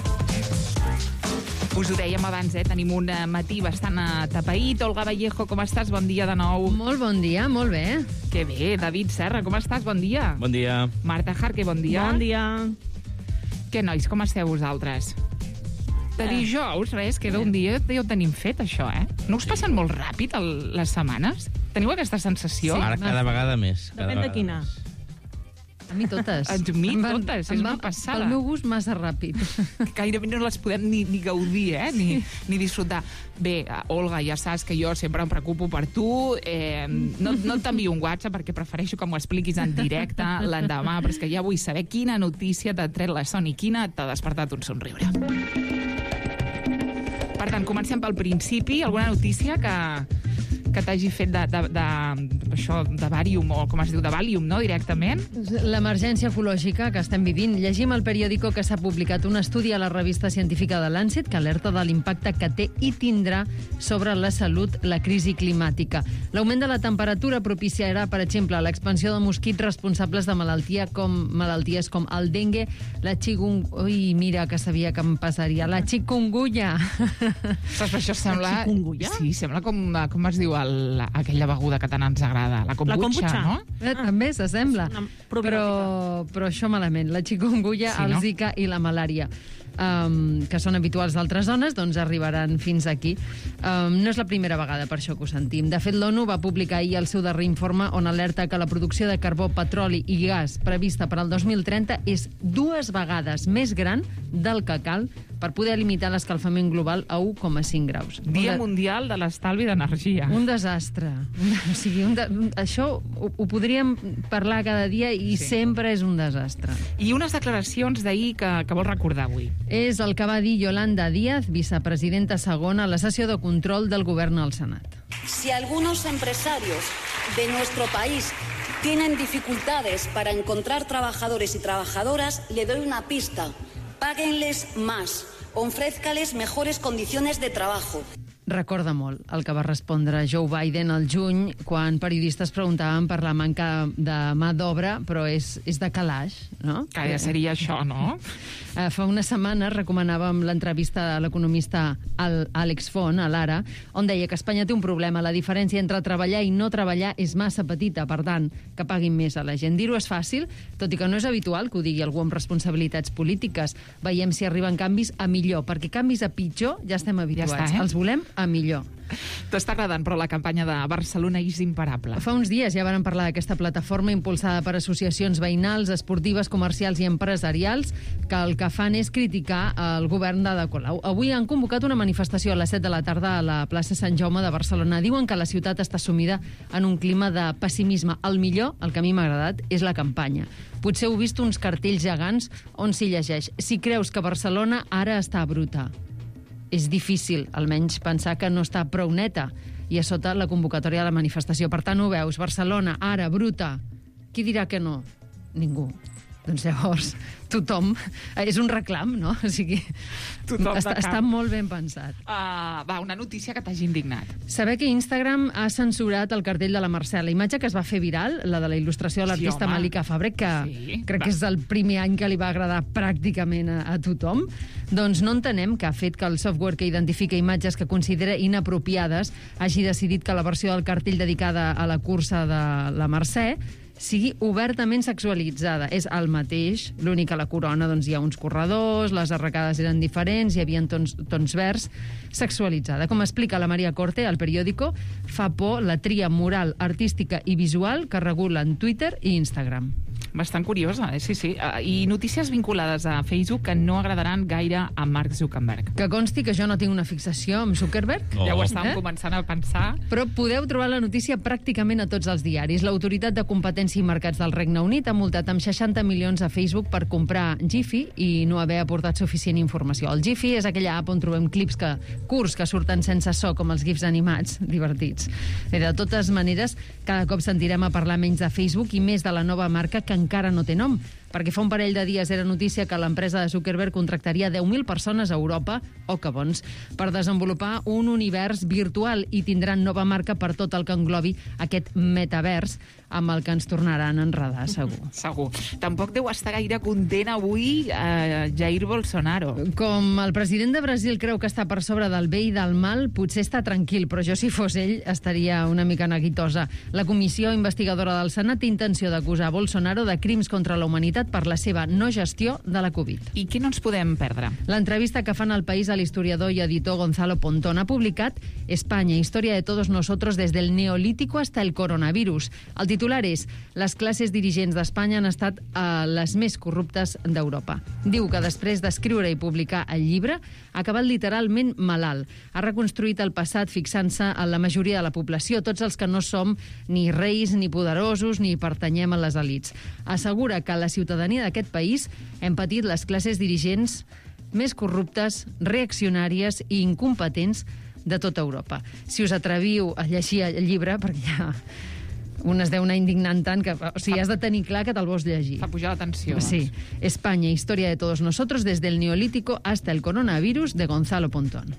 Us ho dèiem abans, eh? Tenim un matí bastant atapeït. Olga Vallejo, com estàs? Bon dia de nou. Molt bon dia, molt bé. Que bé. David Serra, com estàs? Bon dia. Bon dia. Marta Jarque, bon dia. Bon dia. Què, nois, com esteu vosaltres? De dijous, res, queda un dia, ja ho tenim fet, això, eh? No us passen molt ràpid el, les setmanes? Teniu aquesta sensació? Sí, ara cada vegada més. Cada Depèn de quina. A mi totes. A mi Em van- totes, és em una van- passada. Pel meu gust, massa ràpid. Gairebé no les podem ni, ni gaudir, eh? Ni, ni disfrutar. Bé, Olga, ja saps que jo sempre em preocupo per tu. Eh, no no t'envio un WhatsApp perquè prefereixo que m'ho expliquis en directe l'endemà, però és que ja vull saber quina notícia t'ha tret la son i quina t'ha despertat un somriure. Per tant, comencem pel principi. Alguna notícia que, que t'hagi fet de, de, de, això, de Valium, o com es diu, de Valium, no?, directament? L'emergència ecològica que estem vivint. Llegim al periòdico que s'ha publicat un estudi a la revista científica de Lancet que alerta de l'impacte que té i tindrà sobre la salut la crisi climàtica. L'augment de la temperatura propiciarà, per exemple, l'expansió de mosquits responsables de malaltia com, malalties com el dengue, la chikungunya... Ui, mira, que sabia que em passaria. La chikungunya. Saps, això sembla... La chikungunya? Sí, sembla com, com es diu el, aquella beguda que tant ens agrada. La kombucha, La kombucha. no? Eh, també s'assembla. Una Però, probiòtica. però això malament. La chikungunya, Sí, el no? Zika i la malària, um, que són habituals d'altres zones, doncs arribaran fins aquí. Um, no és la primera vegada per això que ho sentim. De fet, l'ONU va publicar ahir el seu darrer informe on alerta que la producció de carbó, petroli i gas prevista per al dos mil trenta és dues vegades més gran del que cal per poder limitar l'escalfament global a u coma cinc graus. Dia Un de- Mundial de l'Estalvi d'Energia. un desastre. Un, o sigui, un de, un, això ho, ho podríem parlar cada dia i Sí. sí. sempre és un desastre. I unes declaracions d'ahir que, que vols recordar avui. És el que va dir Yolanda Díaz, vicepresidenta segona, a la sessió de control del govern al Senat. Si algunos empresarios de nuestro país tienen dificultades para encontrar trabajadores y trabajadoras, le doy una pista. Páguenles más, ofrézcales mejores condiciones de trabajo. Recorda molt el que va respondre Joe Biden al juny quan periodistes preguntaven per la manca de mà d'obra, però és, és de calaix, no? Que ja seria això, no? Eh, fa una setmana recomanàvem l'entrevista a l'economista Al- Àlex Font, a l'Ara, on deia que Espanya té un problema. La diferència entre treballar i no treballar és massa petita, per tant, que paguin més a la gent. Dir-ho és fàcil, tot i que no és habitual que ho digui algú amb responsabilitats polítiques. Veiem si arriben canvis a millor, perquè canvis a pitjor ja estem habituats. Ja està, eh? Els volem a millor. T'està agradant, però, la campanya de Barcelona és imparable. Fa uns dies ja varen parlar d'aquesta plataforma impulsada per associacions veïnals, esportives, comercials i empresarials, que el que fan és criticar el govern d'Ada Colau. Avui han convocat una manifestació a les set de la tarda a la plaça Sant Jaume de Barcelona. Diuen que la ciutat està sumida en un clima de pessimisme. El millor, el que a mi m'ha agradat, és la campanya. Potser heu vist uns cartells gegants on s'hi llegeix: si creus que Barcelona ara està bruta. És difícil, almenys, pensar que no està prou neta, i a sota la convocatòria de la manifestació. Per tant, ho veus, Barcelona, ara, bruta. Qui dirà que no? Ningú. Doncs llavors, tothom... És un reclam, no? O sigui, Tothom de està, cap. està molt ben pensat. Uh, va, una notícia que t'hagi indignat. Saber que Instagram ha censurat el cartell de la Mercè. La imatge que es va fer viral, la de la il·lustració de Sí, l'artista home. Malika Fabrek, que Sí, crec va. que és el primer any que li va agradar pràcticament a, a tothom, doncs no entenem que ha fet que el software que identifica imatges que considera inapropiades hagi decidit que la versió del cartell dedicada a la cursa de la Mercè sigui obertament sexualitzada. És el mateix, l'únic que a la corona doncs, hi ha uns corredors, les arracades eren diferents, hi havia tons, tons verds, sexualitzada. Com explica la Maria Corte al periòdico, fa por la tria moral, artística i visual que regulen Twitter i Instagram. bastant curiosa, eh? Sí, sí. Uh, I notícies vinculades a Facebook que no agradaran gaire a Mark Zuckerberg. Que consti que jo no tinc una fixació amb Zuckerberg. No. Ja ho estàvem eh? començant a pensar. Però podeu trobar la notícia pràcticament a tots els diaris. L'Autoritat de Competència i Mercats del Regne Unit ha multat amb seixanta milions a Facebook per comprar Giphy i no haver aportat suficient informació. El Giphy és aquella app on trobem clips que, curts que surten sense so, com els gifs animats, divertits. Bé, de totes maneres, cada cop sentirem a parlar menys de Facebook i més de la nova marca que encara no té nom, perquè fa un parell de dies era notícia que l'empresa de Zuckerberg contractaria deu mil persones a Europa, o que bons, per desenvolupar un univers virtual i tindran nova marca per tot el que englobi aquest metavers amb el que ens tornaran a enredar, segur. Segur. Tampoc deu estar gaire content avui eh, Jair Bolsonaro. Com el president de Brasil creu que està per sobre del bé i del mal, potser està tranquil, però jo, si fos ell, estaria una mica neguitosa. La comissió investigadora del Senat té intenció d'acusar Bolsonaro de crims contra la humanitat per la seva no gestió de la Covid. I què no ens podem perdre? L'entrevista que fan al País a l'historiador i editor Gonzalo Pontón ha publicat España, historia de todos nosotros desde el neolítico hasta el coronavirus. El titular és les classes dirigents d'Espanya han estat eh, les més corruptes d'Europa. Diu que després d'escriure i publicar el llibre ha acabat literalment malalt. Ha reconstruït el passat fixant-se en la majoria de la població, tots els que no som ni reis, ni poderosos, ni pertanyem a les elits. Assegura que la ciutadania d'aquest país hem patit les classes dirigents més corruptes, reaccionàries i incompetents de tota Europa. Si us atreviu a llegir el llibre, perquè ja un es deu anar indignant tant que, o sigui, has de tenir clar que te'l vols llegir. Fa pujar la tensió. Sí. España, historia de todos nosotros desde el neolítico hasta el coronavirus, de Gonzalo Pontón.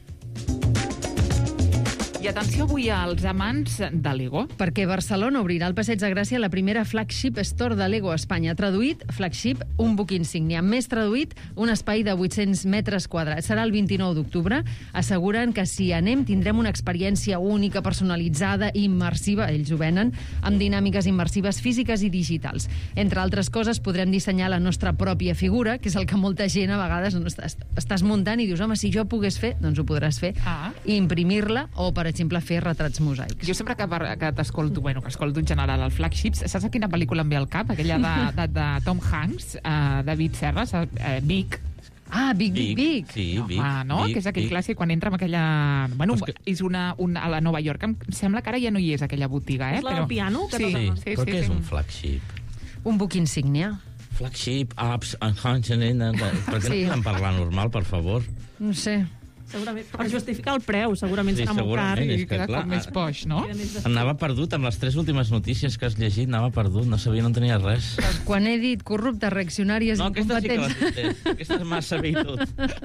I atenció avui als amants de Lego. Perquè Barcelona obrirà al Passeig de Gràcia la primera flagship store de Lego a Espanya. Traduït, flagship, un book insígnia. Més traduït, un espai de vuit-cents metres quadrats. Serà el vint-i-nou d'octubre. Asseguren que si anem tindrem una experiència única, personalitzada i immersiva, ells ho venen, amb dinàmiques immersives físiques i digitals. Entre altres coses, podrem dissenyar la nostra pròpia figura, que és el que molta gent a vegades no, estàs, estàs muntant i dius, home, si jo pogués fer, doncs ho podràs fer. Ah. I imprimir-la o, per exemple, fer retrats mosaics. Jo sempre que, que t'escolto, bueno, que escolto en general el Flagships, saps a quina pel·lícula em ve al cap? Aquella de, de, de Tom Hanks, uh, David Serras, uh, Vic. Ah, Vic, Vic, Vic. Sí, no, Vic. Ah, no? Vic, que és aquell Vic. clàssic quan entra amb aquella... Bueno, que... és una, una... A la Nova York, em sembla que ara ja no hi és aquella botiga, eh? És la del Però... piano? Que Sí, Sí, sí, però sí, què sí. és un flagship? Un book insígnia. Flagship, apps, enhancement... Per què Sí. no podem parlar normal, per favor? No sé. Segurament, per justificar el preu, segurament Sí, serà molt car. segurament, és I que, queda clar, com més poix, no? Queda més Anava perdut amb les tres últimes notícies que has llegit, anava perdut, no sabia, no tenia res. Quan he dit corruptes, reaccionàries, No, aquesta sí que incompetents... l'has dit, aquesta és massa bé i tot.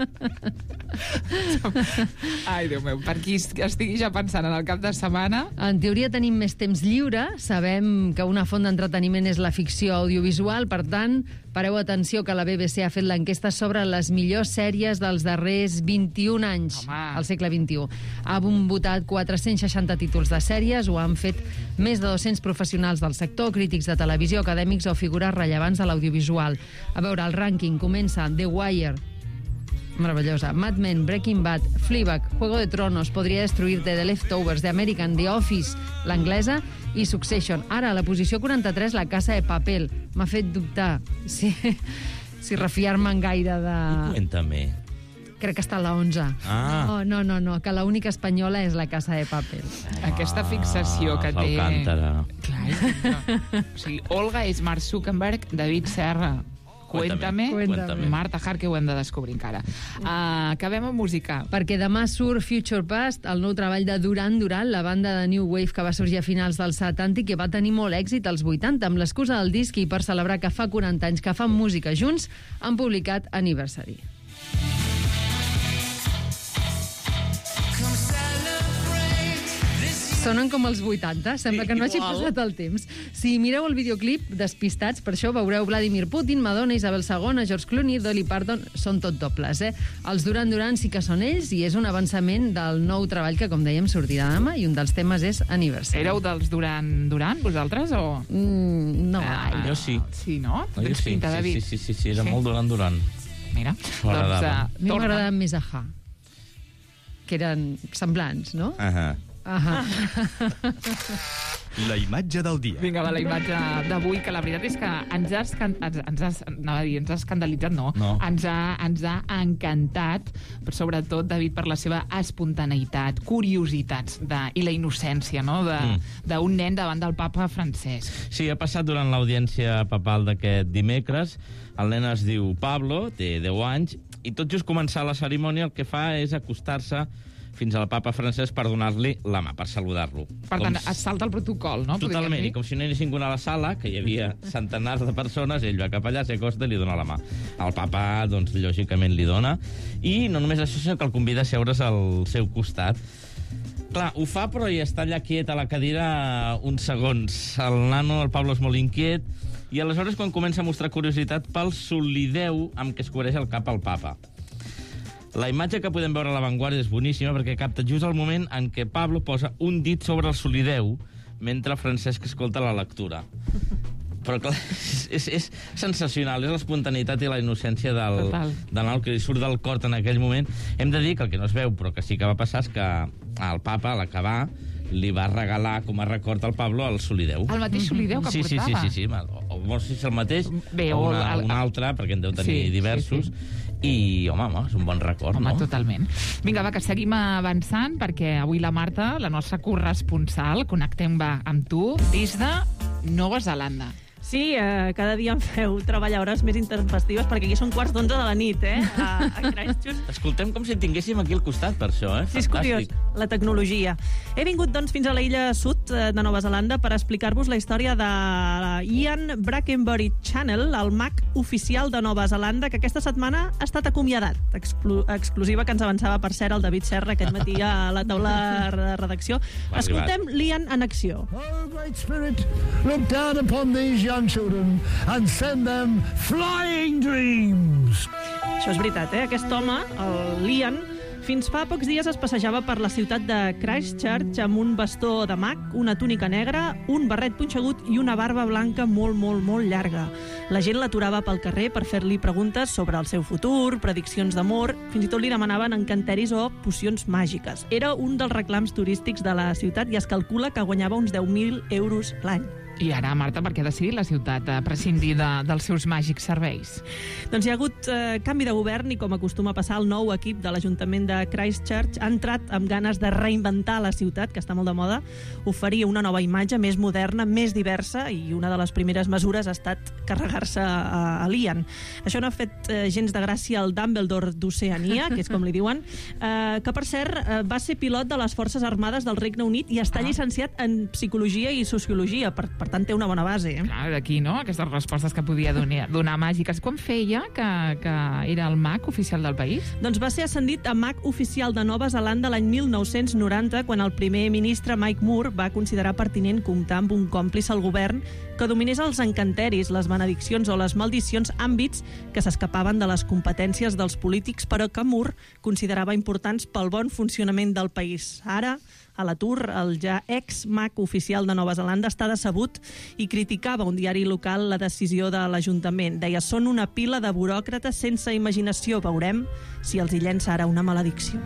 Ai, Déu meu, per qui estigui ja pensant en el cap de setmana... En teoria tenim més temps lliure, sabem que una font d'entreteniment és la ficció audiovisual, per tant, pareu atenció que la B B C ha fet l'enquesta sobre les millors sèries dels darrers vint-i-un anys, Home. al segle vint-i-u. Ha votat quatre-cents seixanta títols de sèries, ho han fet més de dos-cents professionals del sector, crítics de televisió, acadèmics o figures rellevants de l'audiovisual. A veure, el rànquing comença The Wire, meravellosa, Mad Men, Breaking Bad, Fleabag, Juego de Tronos, Podria destruir-te, The Leftovers, The American, The Office, l'anglesa i Succession. Ara, a la posició quaranta-tres, La Casa de Papel. M'ha fet dubtar si, si refiar-me'n gaire de... Cuéntame. Crec que està a la onze. Ah. No, no, no, no, que l'única espanyola és La Casa de Papel. Aquesta fixació que té... Alcántara. Clar, no. O sigui, Olga és Mark Zuckerberg, David Serra. Cuéntame, Cuéntame. Marta Hart, que ho hem de descobrir encara. Uh, acabem amb música. Perquè demà surt Future Past, el nou treball de Duran Duran, la banda de New Wave que va sorgir a finals dels setanta i que va tenir molt èxit als vuitanta, amb l'excusa del disc i per celebrar que fa quaranta anys que fan música junts, han publicat Anniversary. Sonen com els vuitanta, sembla que no hagi Igual. passat el temps. Si mireu el videoclip, despistats, per això veureu Vladimir Putin, Madonna, Isabel segona, George Clooney, Dolly Parton, són tot dobles, eh? Els Duran Duran sí que són ells i és un avançament del nou treball que, com dèiem, sortirà demà i un dels temes és Anniversary. Éreu dels Duran Duran, vosaltres, o...? Mm, no, Ah, ai. Jo sí. Sí, no? No, jo Tens sí, pinta, sí, David. sí, sí, sí, sí, era Sí. molt Duran Duran. Mira, M'agradava. doncs uh, A mi torna. m'agradaven més Aja, que eren semblants, no? Ahà. Ahà. La imatge del dia. Vinga, va, la imatge d'avui, que la veritat és que ens ha, escan... ens, ens ha, anava a dir, ens ha escandalitzat, no. No. Ens ha, ens ha encantat, però sobretot, David, per la seva espontaneïtat, curiositats de, i la innocència, no?, d'un mm. nen davant del papa Francesc. Sí, ha passat durant l'audiència papal d'aquest dimecres. El nen es diu Pablo, té deu anys, i tot just començar la cerimònia el que fa és acostar-se fins al papa Francesc per donar-li la mà, per saludar-lo. Per tant, es salta el protocol, no? Totalment, i com si no hi hagués ningú a la sala, que hi havia centenars de persones, ell va cap allà, s'acosta i li dona la mà. El papa, doncs, lògicament li dona, i no només això, sinó que el convida a seure's al seu costat. Clar, ho fa, però hi està allà quiet a la cadira uns segons. El nano, el Pablo, és molt inquiet, i aleshores, quan comença a mostrar curiositat pel solideu amb què es cobreix el cap al papa. La imatge que podem veure a l'avantguàrdia és boníssima perquè capta just el moment en què Pablo posa un dit sobre el solideu mentre Francesc escolta la lectura. Però clar, és, és, és sensacional, és l'espontaneïtat i la innocència del, del nano que li surt del cor en aquell moment. Hem de dir que el que no es veu, però que sí que va passar, és que el papa, a l'acabar, li va regalar com a record al Pablo el solideu. El mateix solideu que sí, portava? Sí, sí, sí, sí. O, o no sé si és el mateix, Bé, o una, el, el, un altre, perquè en deu tenir sí, diversos. Sí, sí. I, home, home, és un bon record, home, no? Totalment. Vinga, va, que seguim avançant, perquè avui la Marta, la nostra corresponsal, connectem va amb tu des de Nova Zelanda. Sí, eh, cada dia em feu treballar hores més intempestives perquè aquí són quarts d'onze de la nit, eh, a, a Christchurch. Escoltem com si el tinguéssim aquí al costat, per això, eh? Sí, és curiós, la tecnologia. He vingut, doncs, fins a la illa sud de Nova Zelanda per explicar-vos la història de Ian Brackenbury Channel, el mag oficial de Nova Zelanda, que aquesta setmana ha estat acomiadat. Exclu exclusiva que ens avançava, per cert, el David Serra aquest matí a la taula de redacció. Escoltem l'Ian en acció. Oh, great spirit, look down upon these young children and send them flying dreams. Això és veritat, eh? Aquest home, el Lian, fins fa pocs dies es passejava per la ciutat de Christchurch amb un bastó de mag, una túnica negra, un barret punxegut i una barba blanca molt, molt, molt llarga. La gent l'aturava pel carrer per fer-li preguntes sobre el seu futur, prediccions d'amor, fins i tot li demanaven encanteris o pocions màgiques. Era un dels reclams turístics de la ciutat i es calcula que guanyava uns deu mil euros l'any. I ara, Marta, per què ha decidit la ciutat a prescindir de, dels seus màgics serveis? Doncs hi ha hagut eh, canvi de govern i, com acostuma a passar, el nou equip de l'Ajuntament de Christchurch ha entrat amb ganes de reinventar la ciutat, que està molt de moda, oferir una nova imatge més moderna, més diversa, i una de les primeres mesures ha estat carregar-se a, a l'Ian. Això no ha fet eh, gens de gràcia al Dumbledore d'Oceania, que és com li diuen, eh, que, per cert, eh, va ser pilot de les Forces Armades del Regne Unit i està ah. llicenciat en Psicologia i Sociologia, per, per Per tant, té una bona base. Eh? Clar, d'aquí, no?, aquestes respostes que podia donar, donar màgiques. Com feia que, que era el mag oficial del país? Doncs va ser ascendit a mag oficial de Nova Zelanda l'any mil nou-cents noranta, quan el primer ministre Mike Moore va considerar pertinent comptar amb un còmplice al govern que dominés els encanteris, les benediccions o les maldicions, àmbits que s'escapaven de les competències dels polítics, però que Moore considerava importants pel bon funcionament del país. Ara, a l'atur, el ja ex-mag oficial de Nova Zelanda està decebut i criticava un diari local la decisió de l'Ajuntament. Deia, són una pila de buròcrates sense imaginació. Veurem si els hi llença ara una maledicció.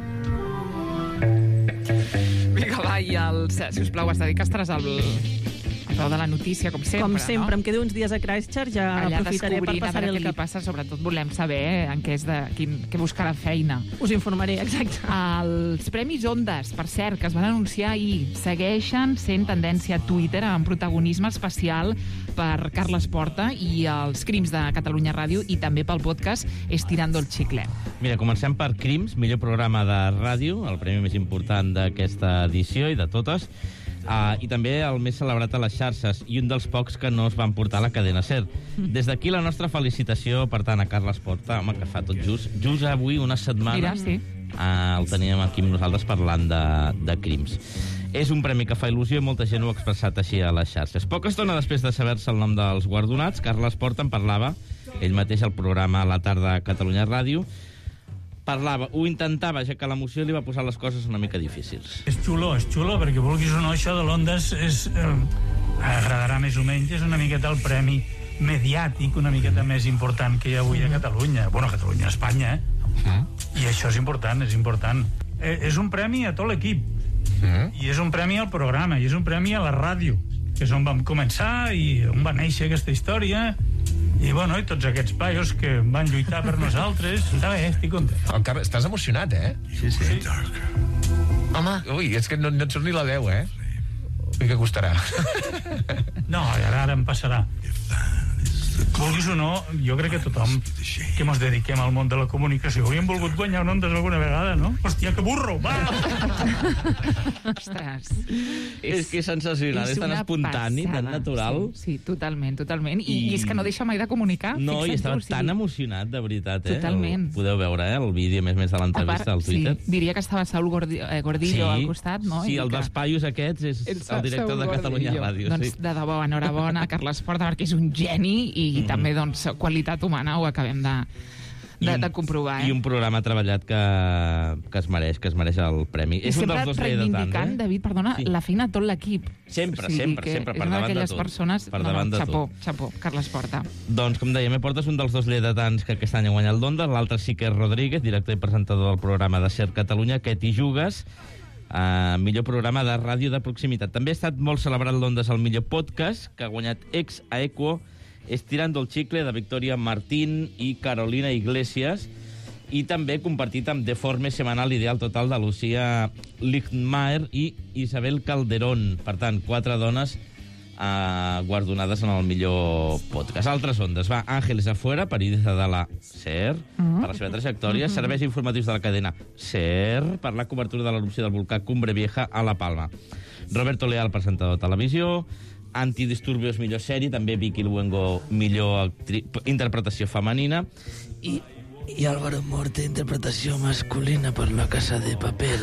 Vinga, va, i els, si us plau, has de dir que estaràs al... peu de la notícia, com sempre, Com sempre, no? em quedo uns dies a Christchurch, ja allà aprofitaré per passar el cap. Allà descobrint a veure què li passa, sobretot volem saber en què és de, quin, què buscarà feina. Us informaré, exacte. Els Premis Ondas, per cert, que es van anunciar ahir, segueixen sent tendència a Twitter amb protagonisme especial per Carles Porta i els Crims de Catalunya Ràdio i també pel podcast Estirando el Chicle. Mira, comencem per Crims, millor programa de ràdio, el premi més important d'aquesta edició i de totes. Uh, i també el més celebrat a les xarxes i un dels pocs que no es van portar a la cadena SER. Des d'aquí la nostra felicitació, per tant, a Carles Porta, home, que fa tot just, just avui una setmana. Mira, sí. Uh, el teníem aquí amb nosaltres parlant de, de Crims. És un premi que fa il·lusió i molta gent ho ha expressat així a les xarxes. Poca estona després de saber-se el nom dels guardonats, Carles Porta en parlava, ell mateix al programa A la tarda a Catalunya Ràdio, parlava, ho intentava, ja que l'emoció li va posar les coses una mica difícils. És xulo, és xulo, perquè vulguis o no, això de l'Ondes és, eh, agradarà més o menys, és una miqueta el premi mediàtic, una miqueta més important que hi ha avui a Catalunya. Bueno, a Catalunya, a Espanya, eh? Uh-huh. I això és important, és important. Eh, és un premi a tot l'equip, uh-huh. i és un premi al programa, i és un premi a la ràdio. que és on vam començar i on va néixer aquesta història, i, bueno, i tots aquests paios que van lluitar per nosaltres. Està bé, estic content. Oh, Carles, estàs emocionat, eh? Sí, sí. Home, ui, és que no, no et surt ni la veu, eh? Ui, que costarà. No, ara, ara em passarà. Vulguis o no, jo crec que tothom que mos dediquem al món de la comunicació hauríem volgut guanyar un Ondas alguna vegada, no? Hòstia, que burro, va! Ostres. És que és sensacional, és, és tan espontani, passada, tan natural. Sí, sí, totalment, totalment. I, I és que no deixa mai de comunicar. No, i estava tu, sí. tan emocionat, de veritat, eh? Totalment. El, podeu veure, eh, el vídeo, més més de l'entrevista al Twitter. Sí, diria que estava Saúl Gordi, eh, Gordillo sí, al costat, no? Sí, I el que... dels paios aquests és el, el director de Catalunya Ràdio. Doncs sí. de debò, enhorabona, Carles Porta, perquè és un geni i mm -hmm. també, doncs, qualitat humana ho acabem de, de, un, de comprovar. Eh? I un programa treballat que, que es mereix, que es mereix el premi. I és un sempre dels dos reivindicant, eh? David, perdona, sí. la feina de tot l'equip. Sempre, o sigui, sempre, sempre, per davant de tot. Persones... Per no, davant no, de xapó, tot. xapó, Carles Porta. Doncs, com deia, me portes un dels dos lleidatans que aquest any ha guanyat l'Onda, l'altre sí que és Rodríguez, director i presentador del programa de Ser Catalunya, Aquest hi jugues, Uh, millor programa de ràdio de proximitat. També ha estat molt celebrat l'Ondas al millor podcast, que ha guanyat Ex Aequo, Estirando el Chicle, de Victoria Martín i Carolina Iglesias, i també compartit amb Deforme Semanal Ideal Total de Lucía Lichtmaer i Isabel Calderón. Per tant, quatre dones uh, guardonades en el millor podcast. Altres ondes, va, Ángeles Afuera, periodista de la SER, uh-huh. per la seva trajectòria, uh-huh. serveis informatius de la cadena SER, per la cobertura de l'erupció del volcà Cumbre Vieja a La Palma. Roberto Leal, presentador de televisió, Antidisturbios, millor sèrie, també Vicky Luengo, millor actri... interpretació femenina, i, i Álvaro Morte, interpretació masculina per La Casa de Papel.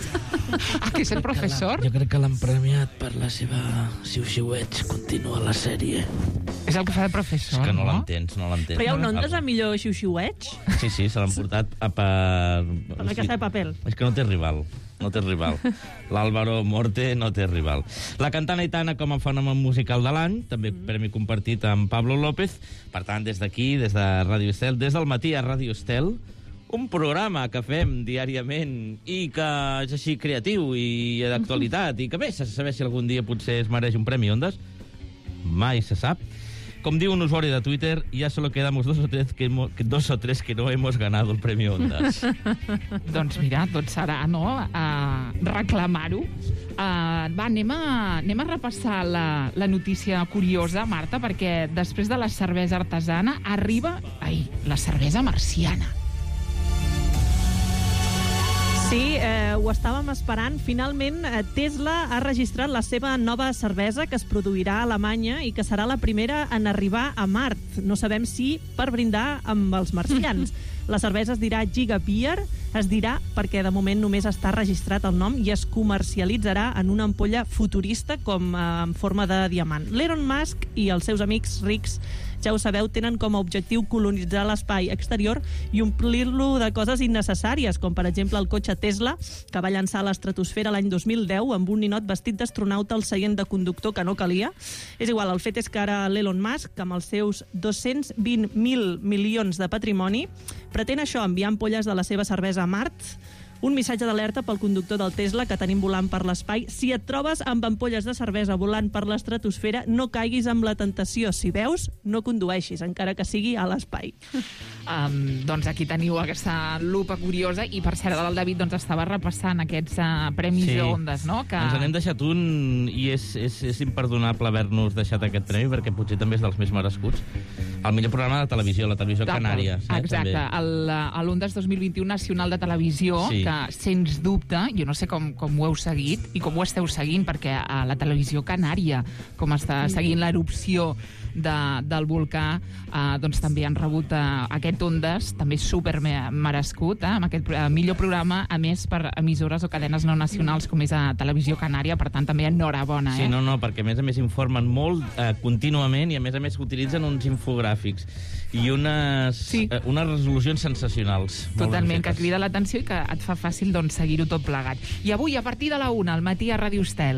Ah, que és el professor? Jo crec que l'han premiat per la seva xiu-xiueig continua la sèrie. És el que fa de professor, és que no, no? l'entens, no l'entens. Però hi ha un Ondas a millor xiu-xiueig? Sí, sí, se l'han portat a per... Per La Casa de Papel. És que no té rival. No té rival. L'Álvaro Morte no té rival. La cantant Aitana com a fenomen musical de l'any, també mm. premi compartit amb Pablo López. Per tant, des d'aquí, des de Ràdio Estel, des del matí a Ràdio Estel, un programa que fem diàriament i que és així creatiu i d'actualitat i que bé, se saber si algun dia potser es mereix un premi Ondas. Mai se sap. Com diu un usuari de Twitter, ya solo quedamos dos o tres que, hemos, dos o tres que no hemos ganado el premio Ondas. Doncs mira, tot serà, no?, uh, reclamar-ho. Uh, va, anem a, anem a repassar la, la notícia curiosa, Marta, perquè després de la cervesa artesana arriba, ai, la cervesa marciana. Sí, eh, ho estàvem esperant. Finalment, eh, Tesla ha registrat la seva nova cervesa que es produirà a Alemanya i que serà la primera en arribar a Mart. No sabem si per brindar amb els marcians. La cervesa es dirà Giga Beer, es dirà perquè de moment només està registrat el nom i es comercialitzarà en una ampolla futurista com eh, en forma de diamant. L'Elon Musk i els seus amics rics, ja ho sabeu, tenen com a objectiu colonitzar l'espai exterior i omplir-lo de coses innecessàries, com per exemple el cotxe Tesla, que va llançar a l'estratosfera l'any dos mil deu amb un ninot vestit d'astronauta al seient de conductor que no calia. És igual, el fet és que ara l'Elon Musk, amb els seus dos-cents vint mil milions de patrimoni, pretén això, enviar ampolles de la seva cervesa a Mart. Un missatge d'alerta pel conductor del Tesla que tenim volant per l'espai. Si et trobes amb ampolles de cervesa volant per l'estratosfera, no caiguis amb la tentació. Si veus, no condueixis, encara que sigui a l'espai. Um, doncs aquí teniu aquesta lupa curiosa i, per cert, el David doncs, estava repassant aquests uh, premis sí. d'Ondes, no? Que... Ens n'hem deixat un i és, és, és imperdonable haver-nos deixat aquest premi perquè potser també és dels més merescuts. El millor programa de televisió, la televisió canària. Eh, Exacte, l'Ondes dos mil vint-i-u Nacional de Televisió, sí. que, sens dubte, jo no sé com, com ho heu seguit i com ho esteu seguint, perquè a la televisió canària, com està seguint l'erupció de, del volcà, eh, doncs també han rebut eh, aquest Ondas, també super merescut, eh, amb aquest eh, millor programa, a més per emissores o cadenes no nacionals com és a Televisió Canària, per tant també enhorabona. Eh? Sí, no, no, perquè a més a més informen molt eh, contínuament i a més a més utilitzen uns infogràfics i unes, sí. eh, unes resolucions sensacionals. Totalment, que crida l'atenció i que et fa fàcil doncs, seguir-ho tot plegat. I avui, a partir de la una, al matí a Ràdio Estel.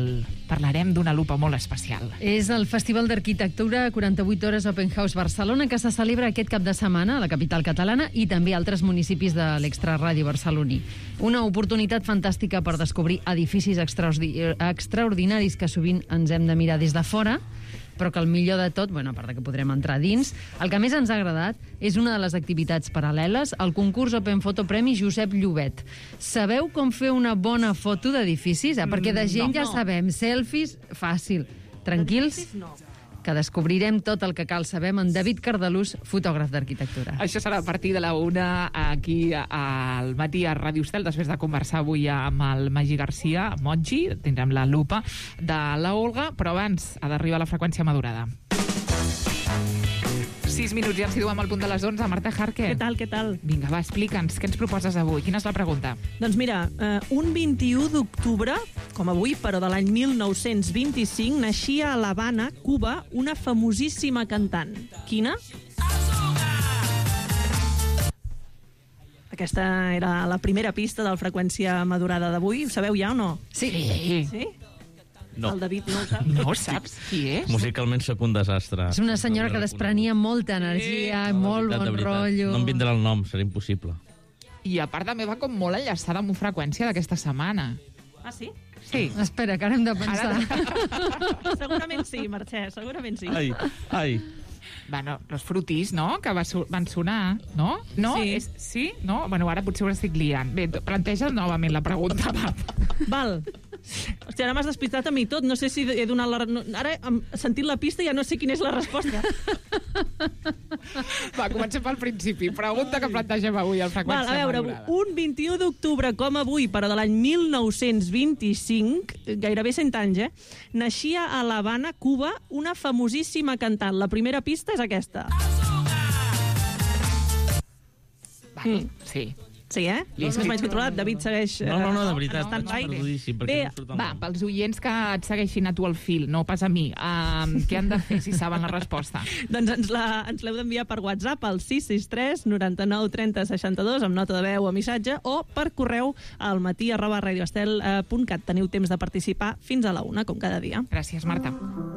parlarem d'una lupa molt especial. És el Festival d'Arquitectura quaranta-vuit Hores Open House Barcelona, que se celebra aquest cap de setmana a la capital catalana i també a altres municipis de l'extraradi barceloní. Una oportunitat fantàstica per descobrir edificis extraordinaris que sovint ens hem de mirar des de fora, però que el millor de tot, bueno, a part que podrem entrar dins, el que més ens ha agradat és una de les activitats paral·leles, el concurs Open Photo Premi Josep Llobet. Sabeu com fer una bona foto d'edificis? Eh? Perquè de gent no, ja no. sabem, selfies, fàcil. Tranquils, No. que descobrirem tot el que cal saber amb David Cardalús, fotògraf d'arquitectura. Això serà a partir de la una aquí al matí a Ràdio Estel, després de conversar avui amb el Magí Garcia, Montgi, tindrem la lupa de la Olga, però abans ha d'arribar la freqüència madurada. Sis minuts i ens situem al punt de les onze. Marta Jarque. Què tal, què tal? Vinga, va, explica'ns, què ens proposes avui? Quina és la pregunta? Doncs mira, eh, un vint-i-u d'octubre, com avui, però de l'any mil nou-cents vint-i-cinc, naixia a l'Havana, Cuba, una famosíssima cantant. Quina? Aquesta era la primera pista del Freqüència Madurada d'avui. Ho sabeu ja o no? Sí. Sí? No. El David no ho sap. No ho saps qui és? Musicalment sóc un desastre. És una senyora que desprenia molta energia, No, de molt veritat, de bon veritat. rotllo. No em vindrà el nom, serà impossible. I a part també va com molt enllaçada amb freqüència d'aquesta setmana. Ah, sí? Sí. Espera, que ara hem de pensar. Segurament sí, Mercè, segurament sí. Ai, ai. Bueno, los frutis, no?, que va so van sonar, no? No? Sí. És, sí? No? Bueno, ara potser ho estic liant. Bé, planteja novament la pregunta, va. Val. Hòstia, ara m'has despistat a mi tot. No sé si he donat la... no, ara, sentint la pista, ja no sé quina és la resposta. Va, comencem pel principi. Pregunta que plantegem avui al Freqüència Val, a veure, Madurada. un vint-i-u d'octubre com avui, però de l'any mil nou-cents vint-i-cinc, gairebé cent anys, eh? Naixia a l'Havana, Cuba, una famosíssima cantant. La primera pista és aquesta. Mm. Sí. Sí, eh? Li he No, no m'haig controlat. David segueix... No, no, no, de eh, veritat, estant vaig by. perdudíssim, perquè Bé, no em surt el Va, nom. pels oients que et segueixin a tu al fil, no pas a mi, um, què han de fer si saben la resposta? Doncs ens la- ens l'heu d'enviar per WhatsApp al sis sis tres noranta-nou trenta seixanta-dos amb nota de veu o missatge o per correu al matí arroba radioestel punt cat. Teniu temps de participar fins a la una, com cada dia. Gràcies, Marta.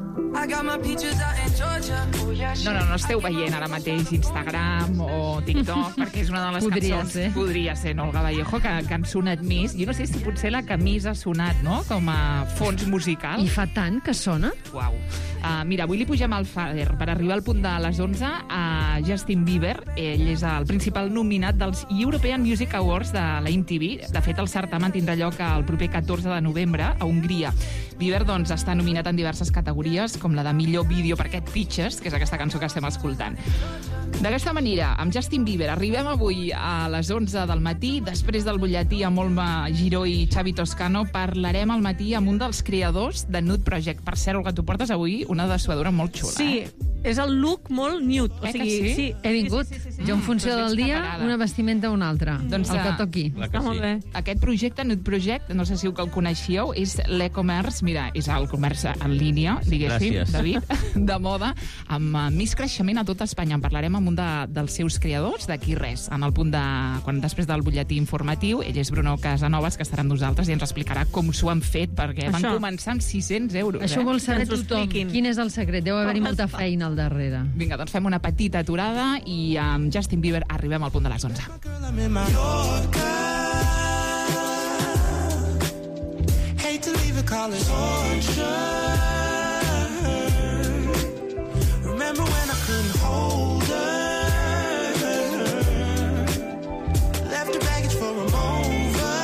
No, no, no esteu veient ara mateix Instagram o TikTok, perquè és una de les Podria cançons... ser. Podria ser, no, Olga Vallejo, que, que han sonat més. Jo no sé si potser la camisa ha sonat, no?, com a fons musical. I fa tant que sona? Uau. Uh, mira, avui li pugem al Fader per arribar al punt de les onze a Justin Bieber. Ell és el principal nominat dels European Music Awards de la M T V. De fet, el certamen tindrà lloc el proper catorze de novembre a Hongria. Bieber, doncs, està nominat en diverses categories, com la de millor vídeo per aquest Peaches, que és aquesta cançó que estem escoltant. D'aquesta manera, amb Justin Bieber, arribem avui a les onze del matí. Després del butlletí amb Olma Giró i Xavi Toscano, parlarem al matí amb un dels creadors de Nude Project. Per cert, Olga, tu portes avui una dessuadora molt xula. Sí, eh? és el look molt nude. O Eh que sigui, sí? He vingut. Sí, sí, sí, sí. Jo, en funció doncs del ets dia, preparada. una vestimenta o una altra. Doncs, el que eh, toqui. Clar que Està molt sí. bé. Aquest projecte, Nude Project, no sé si el coneixíeu, és l'e-commerce, mira, és el comerç en línia, diguéssim, Gràcies. David, de moda, amb uh, més creixement a tot Espanya. En parlarem amb un de, dels seus creadors, d'aquí res, en el punt de... quan després del butlletí informatiu. Ell és Bruno Casanovas, que estarà amb nosaltres i ens explicarà com s'ho han fet, perquè van Això. començar amb sis-cents euros. Això eh? vol saber Que ens ho tothom. expliquin. Quin és el secret? Deu haver-hi molta feina al darrere. Vinga, doncs fem una petita aturada i amb Justin Bieber arribem al punt de les onze. Hate to leave it, call it torture. Remember when I couldn't hold her? Left her baggage for a mover.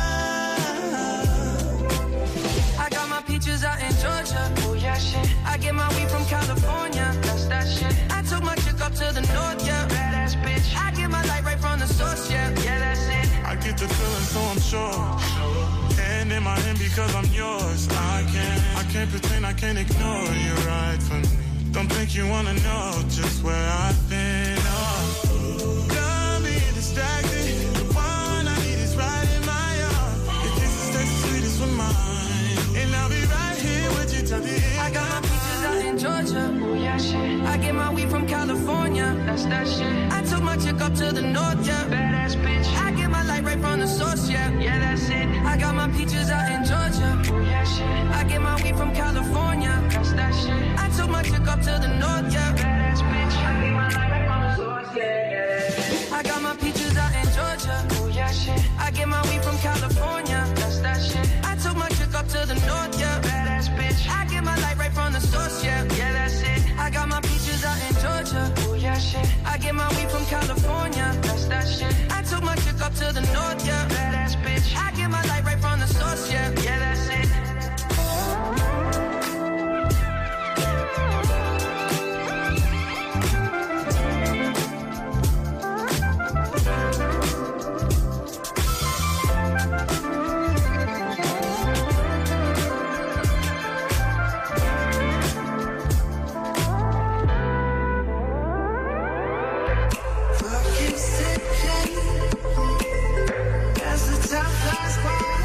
I got my peaches out in Georgia. Oh yeah, shit. I get my weed from California. That's that shit. I took my chick up to the north, yeah. Badass bitch. I get my light right from the source, yeah. Yeah, that's it. I get the feeling, so I'm sure. Hand in my hand because I'm yours. I can't, I can't pretend, I can't ignore you right from me. Don't think you wanna know just where I've been. Oh, got me distracted. The one I need is right in my arms. Your kisses taste the sweetest with mine, and I'll be right here with you till the end. I got my peaches out in Georgia. Oh yeah, shit. I get my weed from California. That's that shit. I took my chick up to the north, yeah. Badass bitch. I get my light right from the source, yeah. Yeah, that's it. I got my peaches out in Georgia. Oh, yeah, shit. I get my weed from California. That's that shit. I took my chick up to the north, yeah. Badass bitch. I get my light right from the source, yeah, yeah. I got my peaches out in Georgia. Oh, yeah, shit. I get my weed from California. That's that shit. I took my chick up to the north, yeah. Badass bitch. I get my light right from the source, yeah. Yeah, that's it. I got my peaches out in Georgia. Oh, yeah, shit. I get my weed from California. That's that shit. I took my chick up to the north, yeah. Badass bitch. I get my light right from the source, yeah. Yeah, that's it. As the time flies by